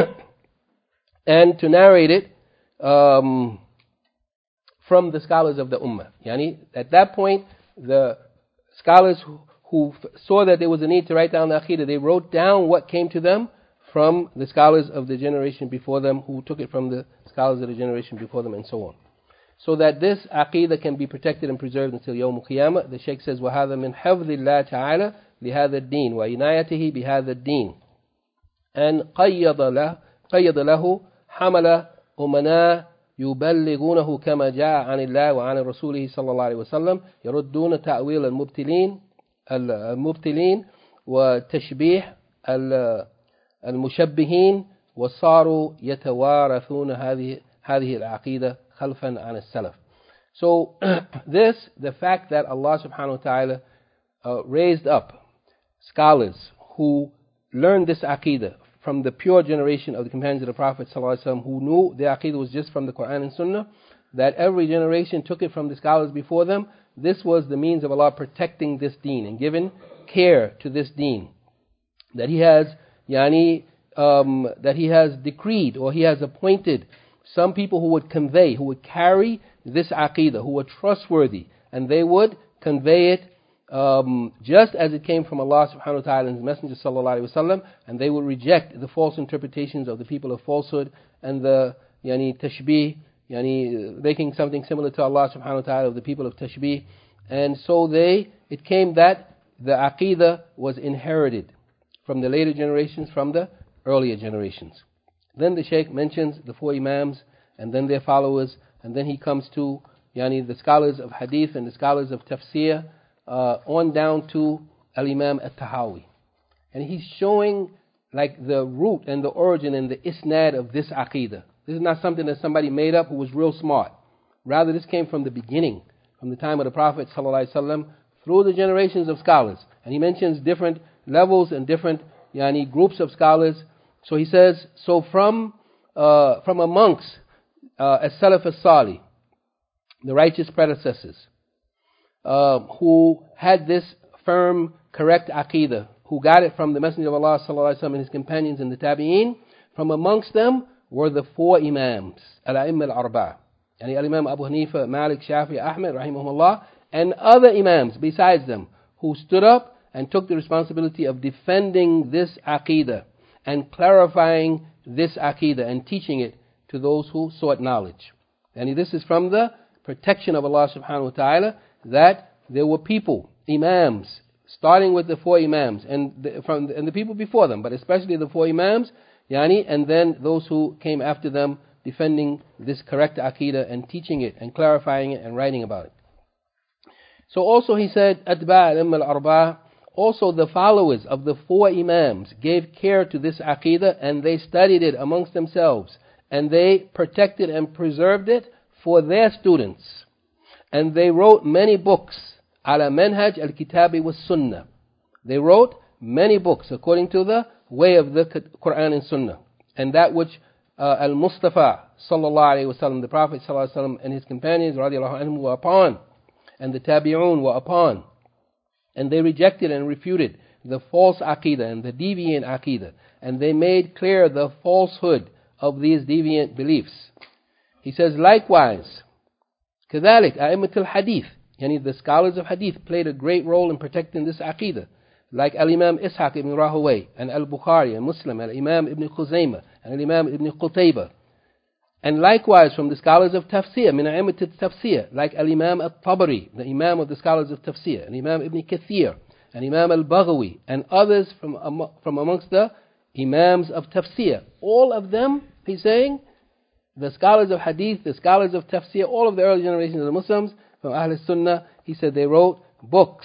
and to narrate it um, from the scholars of the Ummah. Yani, at that point, the scholars who, who saw that there was a need to write down the Aqidah, they wrote down what came to them from the scholars of the generation before them, who took it from the scholars of the generation before them, and so on. So that this Aqidah can be protected and preserved until Yawm al-Qiyamah. The Shaykh says, وَهَذَا مِنْ حَفْظِ اللَّهِ تَعَالَى لِهَذَا الدِّينِ وَإِنَايَتِهِ بِهَذَا الدِّينِ أن قيض له قيض له حمل أمناء يبلغونه كما جاء عن الله وعن رسوله صلى الله عليه وسلم يردون تأويل المبتلين المبتلين وتشبيه المشبهين وصاروا يتوارثون هذه هذه العقيدة خلفا عن السلف. So this, the fact that Allah subhanahu wa ta'ala uh, raised up scholars who learned this aqidah from the pure generation of the companions of the Prophet ﷺ, who knew their aqidah was just from the Quran and Sunnah, that every generation took it from the scholars before them. This was the means of Allah protecting this deen and giving care to this deen that He has, yani, um, that He has decreed, or He has appointed some people who would convey, who would carry this aqidah, who were trustworthy, and they would convey it Um, just as it came from Allah subhanahu wa ta'ala and His Messenger sallallahu alayhi wa sallam, and they will reject the false interpretations of the people of falsehood and the yani, tashbih, yani, making something similar to Allah subhanahu wa ta'ala of the people of tashbih. And so they, it came that the aqidah was inherited from the later generations, from the earlier generations. Then the Shaykh mentions the four Imams and then their followers, and then he comes to yani, the scholars of hadith and the scholars of tafsir, Uh, on down to Al-Imam At-Tahawi. And he's showing like the root and the origin and the isnad of this aqidah. This is not something that somebody made up who was real smart. Rather, this came from the beginning, from the time of the Prophet ﷺ, through the generations of scholars. And he mentions different levels and different yani, groups of scholars. So he says, so from uh, from amongst uh, As-Salaf As-Salih, the righteous predecessors, Uh, who had this firm, correct aqidah, who got it from the Messenger of Allah sallallahu alaihi wasallam and his companions and the tabi'een, from amongst them were the four Imams, al-A'imma al-Arba'a, yani al-Imam Abu Hanifa, Malik, Shafi, Ahmed, rahimahumullah, and other Imams besides them, who stood up and took the responsibility of defending this aqidah and clarifying this aqidah and teaching it to those who sought knowledge. And this is from the protection of Allah subhanahu wa ta'ala, that there were people, Imams, starting with the four Imams and the, from the, and the people before them, but especially the four Imams, Yani, and then those who came after them defending this correct Aqidah and teaching it and clarifying it and writing about it. So also he said, Atba' al-Imam al-Arba', also the followers of the four Imams gave care to this Aqidah and they studied it amongst themselves and they protected and preserved it for their students. And they wrote many books, ala manhaj al-kitabi was sunnah. They wrote many books according to the way of the Quran and Sunnah. And that which uh, Al-Mustafa sallallahu alayhi wa sallam, the Prophet sallallahu alayhi wa sallam and his companions radiallahu anhum were upon, and the Tabi'un were upon. And they rejected and refuted the false Aqidah and the deviant Aqidah. And they made clear the falsehood of these deviant beliefs. He says, likewise, كذلك أئمة الحديث, yani the scholars of Hadith played a great role in protecting this Aqidah. Like Al-Imam Ishaq ibn Rahaway, and Al-Bukhari, and Muslim, and Al-Imam ibn Khuzaymah, and Al-Imam ibn Qutaybah. And likewise from the scholars of Tafsir, min a'immat al-Tafsir, like Al-Imam al-Tabari, the Imam of the scholars of Tafsir, and Imam ibn Kathir, and Imam al-Baghawi, and others from, um, from amongst the Imams of Tafsir. All of them, he's saying, the scholars of Hadith, the scholars of Tafsir, all of the early generations of the Muslims, from Ahl Sunnah, he said they wrote books.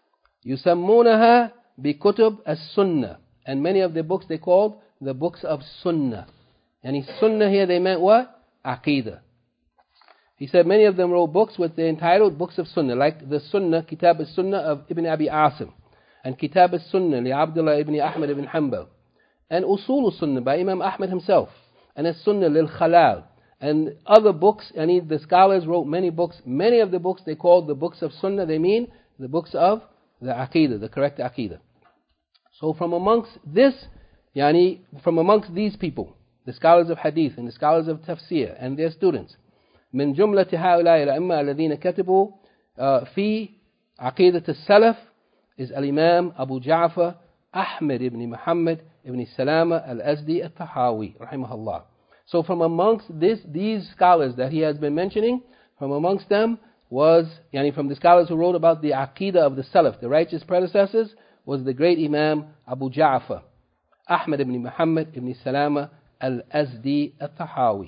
يسمونها بكتب السنة, and many of the books they called the books of Sunnah. And his Sunnah here they meant what? Aqidah. He said many of them wrote books which they entitled books of Sunnah, like the Sunnah, Kitab al-Sunnah of Ibn Abi Asim, and Kitab al-Sunnah li Abdullah ibn Ahmad ibn Hanbal, and Usul al-Sunnah by Imam Ahmad himself, and al-Sunnah lil Khalal, and other books. And the scholars wrote many books. Many of the books they called the books of Sunnah, they mean the books of the Aqidah, the correct Aqidah. So from amongst this, yani from amongst these people, the scholars of Hadith and the scholars of Tafsir and their students, من جملة هؤلاء الأئمة الذين كتبوا في عقيدة السلف is Al-Imam Abu Ja'far Ahmad ibn Muhammad ibn Salama al-Azdi al-Tahawi rahimahullah. So from amongst this, these scholars that he has been mentioning, from amongst them was, yani from the scholars who wrote about the Aqidah of the Salaf, the righteous predecessors, was the great Imam Abu Ja'far Ahmad ibn Muhammad ibn Salama al-Azdi al-Tahawi.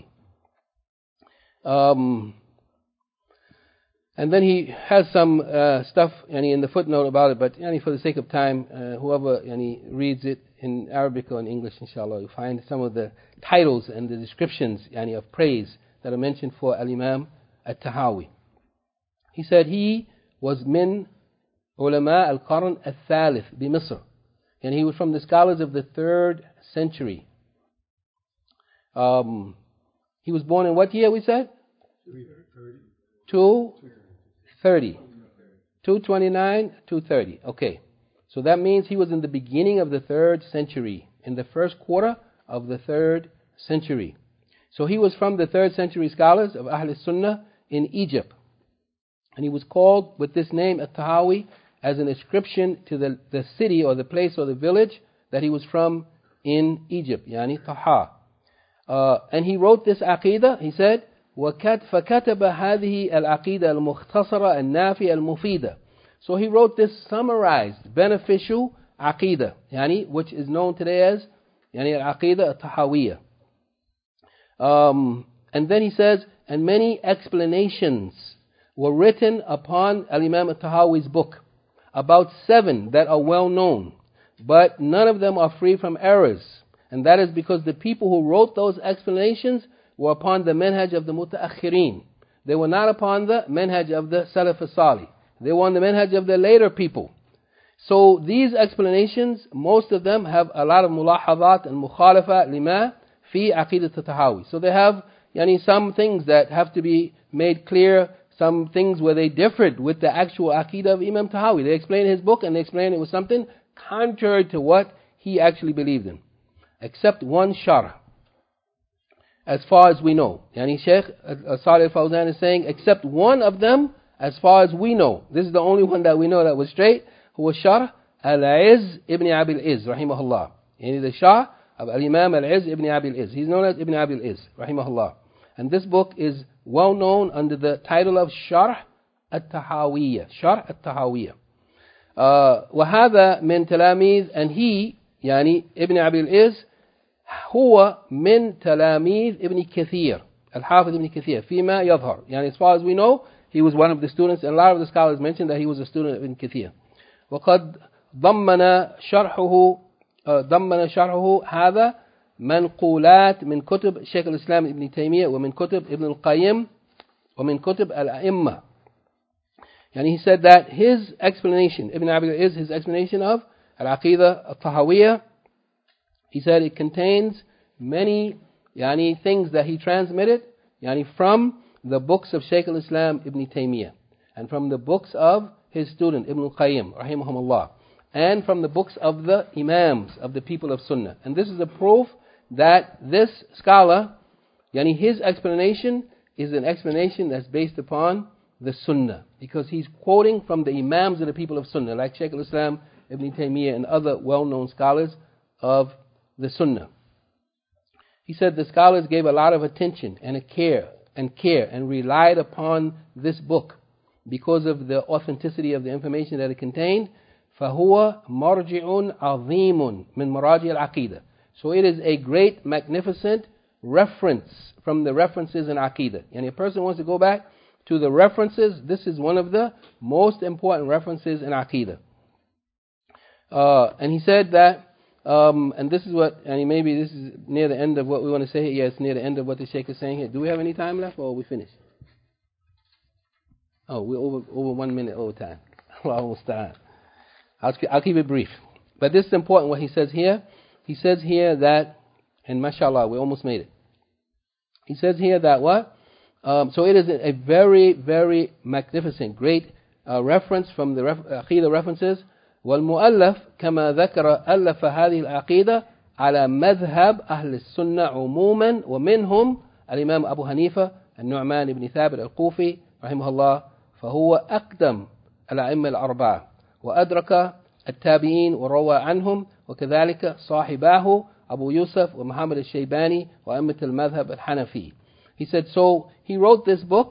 Um, and then he has some uh, stuff yani, in the footnote about it, but yani, for the sake of time, uh, whoever yani, reads it in Arabic or in English, inshallah, you'll find some of the titles and the descriptions yani, of praise that are mentioned for Al-Imam al-Tahawi. He said he was min ulama al-Qarn al-Thalith bi Misr, and he was from the scholars of the third century. Um, he was born in what year, we said? two thirty. two twenty-nine, two thirty. Okay. So that means he was in the beginning of the third century, in the first quarter of the third century. So he was from the third century scholars of Ahl Sunnah in Egypt. And he was called with this name, At-Tahawi, as an ascription to the, the city or the place or the village that he was from in Egypt, yani Taha. Uh, and he wrote this Aqidah, he said, وَكَتْ فَكَتَبَ هَذِهِ الْعَقِيدَ الْمُخْتَصَرَ النَّافِيَ الْمُفِيدَ. So he wrote this summarized, beneficial Aqidah, yani, which is known today as yani Al-Aqidah Al-Tahawiyah. Um, and then he says, and many explanations were written upon Al-Imam Al-Tahawi's book, about seven that are well known, but none of them are free from errors. And that is because the people who wrote those explanations were upon the manhaj of the mutaakhirin. They were not upon the manhaj of the Salaf as-Salih. They were on the manhaj of the later people. So these explanations, most of them have a lot of mulahadat and mukhalafa lima fi aqidat al-Tahawi. So they have yani, some things that have to be made clear, some things where they differed with the actual aqidah of Imam Tahawi. They explain his book and they explain it was something contrary to what he actually believed in. Except one sharh, as far as we know. Yani Shaykh Salih al-Fawzan is saying, except one of them, as far as we know. This is the only one that we know that was straight, who was sharh Al-Izz ibn Abil Izz, rahimahullah. Yani the sharh of Al-Imam Al-Izz ibn Abil Izz. He's known as Ibn Abil Izz, rahimahullah. And this book is well known under the title of Sharh At-Tahawiyah. Sharh At-Tahawiyah. Uh, وهذا من تلاميذ, and he, yani Ibn Abil Izz, هو من تلاميذ ابن كثير الحافظ ابن كثير فيما يظهر. يعني as far as we know, he was one of the students, and a lot of the scholars mentioned that he was a student of Ibn Kathir. وقد ضمن شرحه ضمن شرحه هذا منقولات من كتب شيخ الإسلام ابن تيمية ومن كتب ابن القيم ومن كتب الأئمة. And he said that his explanation, Ibn Abi is his explanation of Al-Aqidah Al-Tahawiyah. He said it contains many yani, things that he transmitted yani, from the books of Shaykh al-Islam Ibn Taymiyyah, and from the books of his student Ibn al-Qayyim, rahimahumullah, and from the books of the Imams of the people of Sunnah. And this is a proof that this scholar, yani his explanation is an explanation that's based upon the Sunnah, because he's quoting from the Imams of the people of Sunnah, like Shaykh al-Islam Ibn Taymiyyah and other well-known scholars of the Sunnah. He said the scholars gave a lot of attention and a care and care and relied upon this book because of the authenticity of the information that it contained. فَهُوَ مَرْجِعٌ عَظِيمٌ مِنْ مَرَاجِعِ الْعَقِيدَةِ. So it is a great, magnificent reference from the references in Aqidah. And if a person wants to go back to the references, this is one of the most important references in Aqidah. Uh, and he said that Um, and this is what, and maybe this is near the end of what we want to say here. Yeah, it's near the end of what the Shaykh is saying here. Do we have any time left, or are we finished? Oh, we're over, over one minute over time. Almost time. I'll, I'll keep it brief. But this is important what he says here. He says here that, and mashallah, we almost made it. He says here that what? Um, so it is a very, very magnificent, great uh, reference from the ref, Aqidah references. والمؤلف كما ذكر ألف هذه العقيدة على مذهب أهل السنة عموما ومنهم الإمام أبو حنيفة النعمان بن ثابت الكوفي رحمه الله فهو أقدم الأئمة الأربعة وأدرك التابعين وروى عنهم وكذلك صاحباه أبو يوسف ومحمد الشيباني وأئمة المذهب الحنفي. He said, so he wrote this book,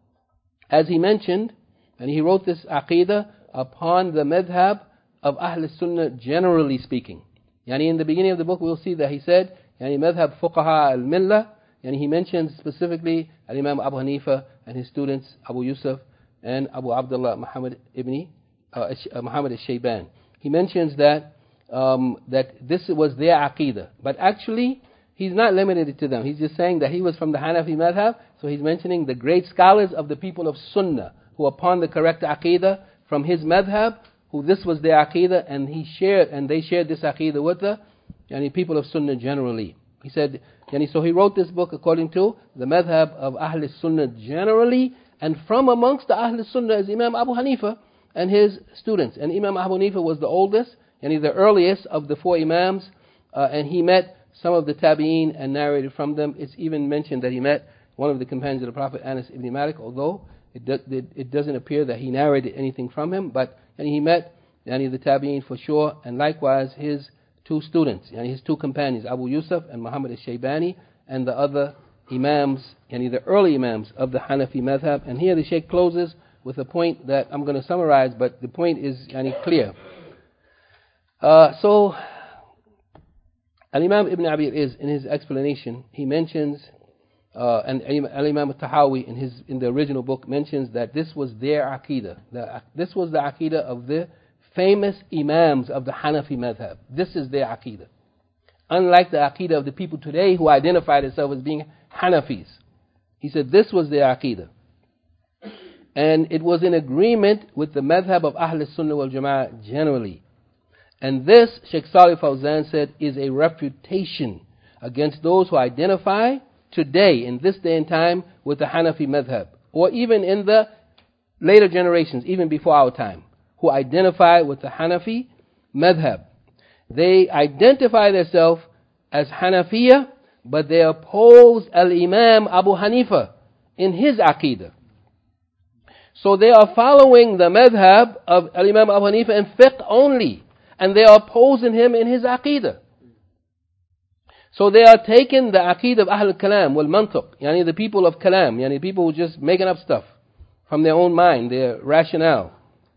as he mentioned, and he wrote this aqidah upon the madhab of Ahl Sunnah generally speaking. Yani in the beginning of the book we'll see that he said, yani madhab fuqaha al-millah, and he mentions specifically al-Imam Abu Hanifa and his students Abu Yusuf and Abu Abdullah Muhammad ibn uh, Muhammad al-Shayban. He mentions that um, that this was their aqidah, but actually he's not limited to them. He's just saying that he was from the Hanafi madhab, so he's mentioning the great scholars of the people of Sunnah who upon the correct aqidah from his madhab, who this was their aqidah, and he shared, and they shared this aqidah with the yani, people of Sunnah generally. He said, yani, so he wrote this book according to the madhab of Ahl Sunnah generally, and from amongst the Ahl Sunnah is Imam Abu Hanifa and his students. And Imam Abu Hanifa was the oldest, and he's the earliest of the four Imams, uh, and he met some of the Tabi'een and narrated from them. It's even mentioned that he met one of the companions of the Prophet, Anas ibn Malik, although it, do, it, it doesn't appear that he narrated anything from him, but and he met yani, the Tabi'een for sure, and likewise his two students, yani his two companions, Abu Yusuf and Muhammad al-Shaybani, and the other Imams, yani the early Imams of the Hanafi madhab. And here the Shaykh closes with a point that I'm going to summarize, but the point is yani, clear. Uh, so, Al-Imam Ibn Abi is in his explanation, he mentions, uh, and Al-Imam al-Tahawi in his in the original book mentions that this was their aqidah. The, this was the aqidah of the famous Imams of the Hanafi madhab. This is their aqidah. Unlike the aqidah of the people today who identify themselves as being Hanafis. He said this was their aqidah. And it was in agreement with the madhab of Ahl Sunnah wal Jama'ah generally. And this, Shaykh Salih Fawzan said, is a refutation against those who identify today, in this day and time, with the Hanafi madhab, or even in the later generations, even before our time, who identify with the Hanafi madhab. They identify themselves as Hanafiya, but they oppose Al-Imam Abu Hanifa in his aqidah. So they are following the madhab of Al-Imam Abu Hanifa in fiqh only, and they are opposing him in his aqidah. So they are taking the aqidah of Ahl al-Kalam wal Mantuq, yani the people of Kalam, yani people who just making up stuff from their own mind, their rationale.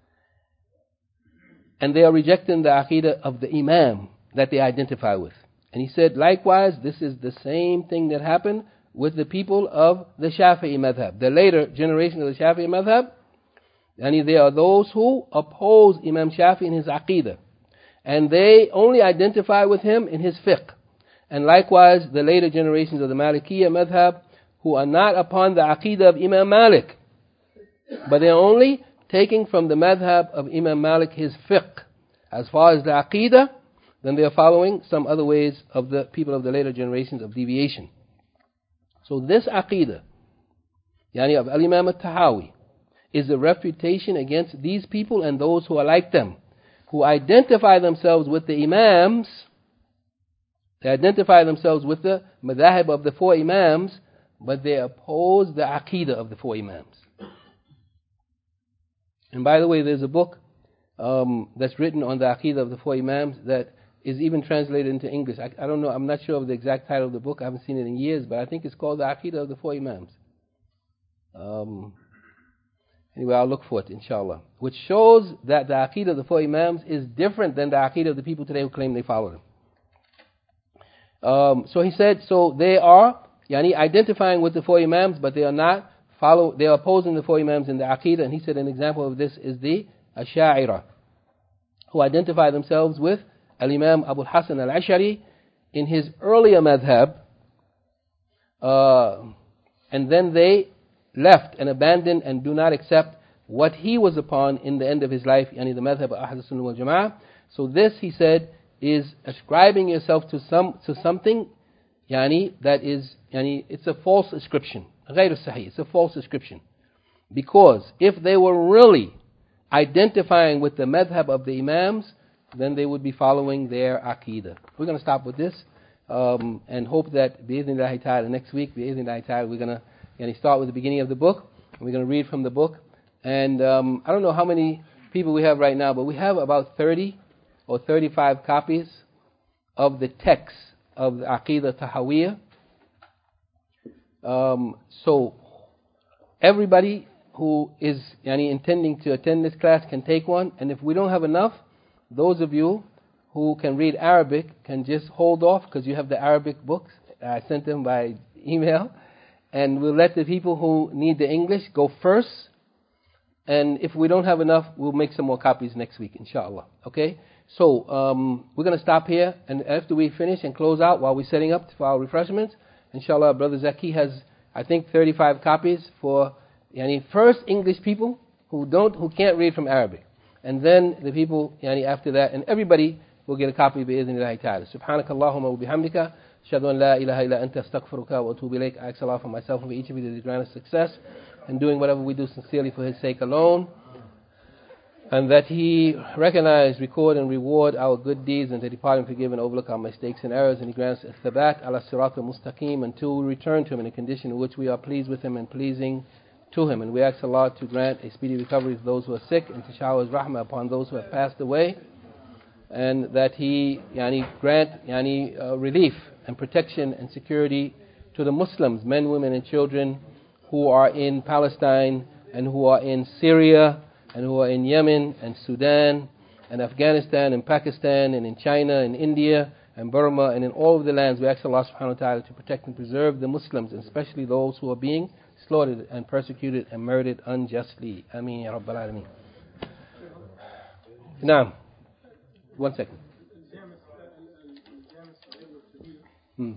And they are rejecting the aqidah of the Imam that they identify with. And he said, likewise, this is the same thing that happened with the people of the Shafi'i madhab. The later generation of the Shafi'i madhab, and there are those who oppose Imam Shafi'i in his aqeedah. And they only identify with him in his fiqh. And likewise, the later generations of the Malikiyya madhab, who are not upon the aqeedah of Imam Malik, but they're only taking from the madhab of Imam Malik his fiqh. As far as the aqeedah, then they are following some other ways of the people of the later generations of deviation. So this aqeedah, yani of Al-Imam al-Tahawi, is a refutation against these people and those who are like them, who identify themselves with the Imams. They identify themselves with the madhahib of the four Imams, but they oppose the aqeedah of the four Imams. And by the way, there's a book um, that's written on the aqeedah of the four Imams that is even translated into English. I, I don't know, I'm not sure of the exact title of the book. I haven't seen it in years, but I think it's called The Aqeedah of the Four Imams. Um, anyway, I'll look for it, inshallah. Which shows that the Aqeedah of the Four Imams is different than the Aqeedah of the people today who claim they follow them. Um, so he said, so they are yani, identifying with the four Imams, but they are not follow. They are opposing the four Imams in the Aqeedah. And he said an example of this is the Ash'a'ira, who identify themselves with Al-Imam Abu al-Hasan al-Ash'ari in his earlier madhab, uh, and then they left and abandoned and do not accept what he was upon in the end of his life, yani the madhab of Ahl Sunnah wal Jama'ah. So this, he said, is ascribing yourself to some to something, yani that is, yani it's a false ascription, غير sahih, it's a false ascription. Because if they were really identifying with the madhab of the Imams, then they would be following their aqeedah. We're going to stop with this um, and hope that bi'idhnillahi ta'ala next week, bi'idhnillahi ta'ala, we're going to yani, start with the beginning of the book. We're going to read from the book. And um, I don't know how many people we have right now, but we have about thirty or thirty-five copies of the text of the Aqeedah Tahawiyah. Um, so everybody who is yani, intending to attend this class can take one. And if we don't have enough, those of you who can read Arabic can just hold off because you have the Arabic books. I sent them by email. And we'll let the people who need the English go first. And if we don't have enough, we'll make some more copies next week, inshallah. Okay? So, um, we're going to stop here. And after we finish and close out while we're setting up for our refreshments, inshallah, Brother Zaki has, I think, thirty-five copies for yani, first English people who don't, who can't read from Arabic. And then the people yani, after that, and everybody will get a copy bi'idhnillahi ta'ala. Subhanaka Allahumma wa bihamdika. Ashhadu an la ilaha illa anta astaghfiruka wa atubu ilayk. I ask Allah for myself and for each of you to grant us success in doing whatever we do sincerely for His sake alone. And that He recognize, record and reward our good deeds, and that He pardon, forgive and overlook our mistakes and errors, and He grants us thabat ala sirat al-mustaqim until we return to Him in a condition in which we are pleased with Him and pleasing to Him. And we ask Allah to grant a speedy recovery to those who are sick and to shower His rahmah upon those who have passed away, and that He yani, grant yani, uh, relief and protection and security to the Muslims, men, women and children who are in Palestine and who are in Syria and who are in Yemen and Sudan and Afghanistan and Pakistan and in China and India and Burma and in all of the lands. We ask Allah subhanahu wa ta'ala to protect and preserve the Muslims, and especially those who are being slaughtered and persecuted and murdered unjustly. Ameen ya Rabbal Alameen. Now, one second. Hmm.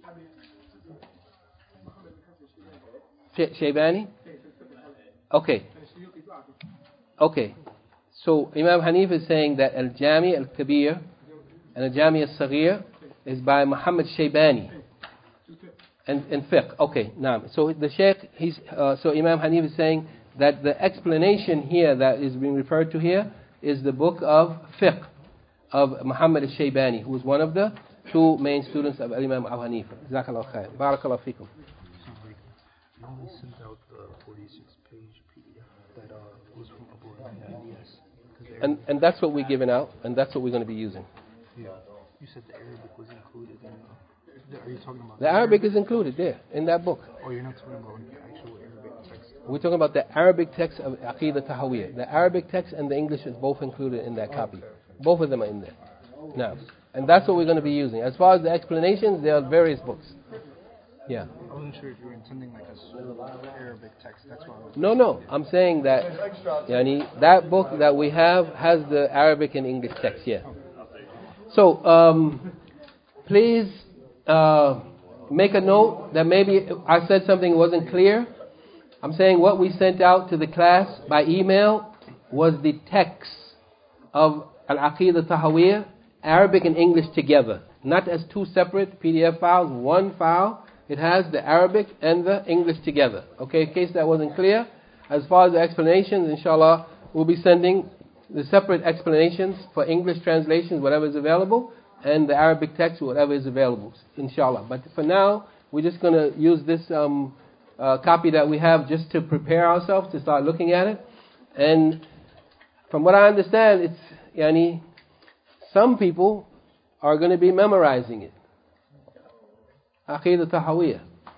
Shaybani? Okay. Okay. So Imam Hanif is saying that Al-Jami Al-Kabir and Al-Jami Al-Saghir is by Muhammad Shaybani and, and fiqh. Okay, now, so the Shaykh, he's, uh, so Imam Hanif is saying that the explanation here that is being referred to here is the book of fiqh of Muhammad Al-Shaybani, who was one of the two main students of Imam Abu Hanifa. Jazakallah khair. Barakallahu fikum. You only sent out the forty-six page P D F that uh, was from Abu Hanifa. And, and that's what we're giving out, and that's what we're going to be using. Yeah. You said the Arabic was included in the... Are you talking about... The Arabic is included there, in that book. Oh, you're not talking about the actual Arabic text? We're talking about the Arabic text of Aqeedah Tahawiyah. The Arabic text and the English is both included in that copy. Both of them are in there. Now... And that's what we're going to be using. As far as the explanations, there are various books. Yeah. I wasn't sure if you were intending like a sole Arabic text. That's why I was. No, no. I'm saying that yani, that book that we have has the Arabic and English text, yeah. So, um, please uh, make a note that maybe I said something wasn't clear. I'm saying what we sent out to the class by email was the text of Al-Aqidah Tahawiyah, Arabic and English together. Not as two separate P D F files, one file. It has the Arabic and the English together. Okay, in case that wasn't clear. As far as the explanations, inshallah, we'll be sending the separate explanations for English translations, whatever is available, and the Arabic text, whatever is available, inshallah. But for now, we're just going to use this um, uh, copy that we have just to prepare ourselves to start looking at it. And from what I understand, it's, yani, some people are going to be memorizing it. Aqidah Tahawiyah.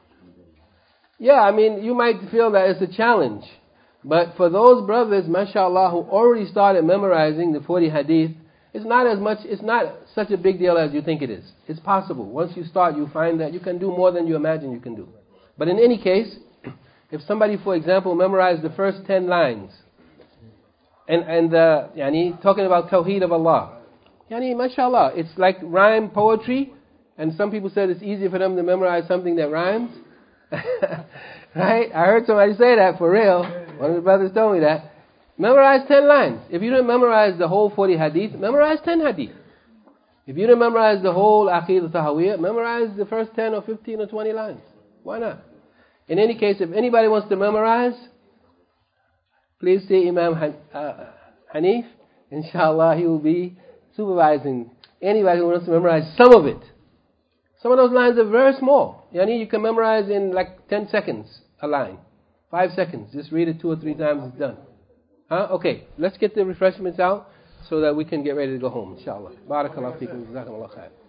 Yeah, I mean, you might feel that it's a challenge. But for those brothers, mashallah, who already started memorizing the forty hadith, it's not as much, it's not such a big deal as you think it is. It's possible. Once you start, you find that you can do more than you imagine you can do. But in any case, if somebody, for example, memorized the first ten lines, and, and uh, yani, talking about Tawheed of Allah, yani, mashallah, it's like rhyme poetry. And some people said it's easier for them to memorize something that rhymes. Right? I heard somebody say that for real. One of the brothers told me that. Memorize ten lines. If you didn't memorize the whole forty hadith, memorize ten hadith. If you didn't memorize the whole Aqidah Tahawiyah, memorize the first ten or fifteen or twenty lines. Why not? In any case, if anybody wants to memorize, please see Imam Han- uh, Hanif. Inshallah, he will be supervising anybody who wants to memorize some of it. Some of those lines are very small. Yani you can memorize in like ten seconds a line. Five seconds. Just read it two or three times, it's done. Huh? Okay, let's get the refreshments out so that we can get ready to go home, inshallah. Barakallahu feekum. Jazakumullah khair.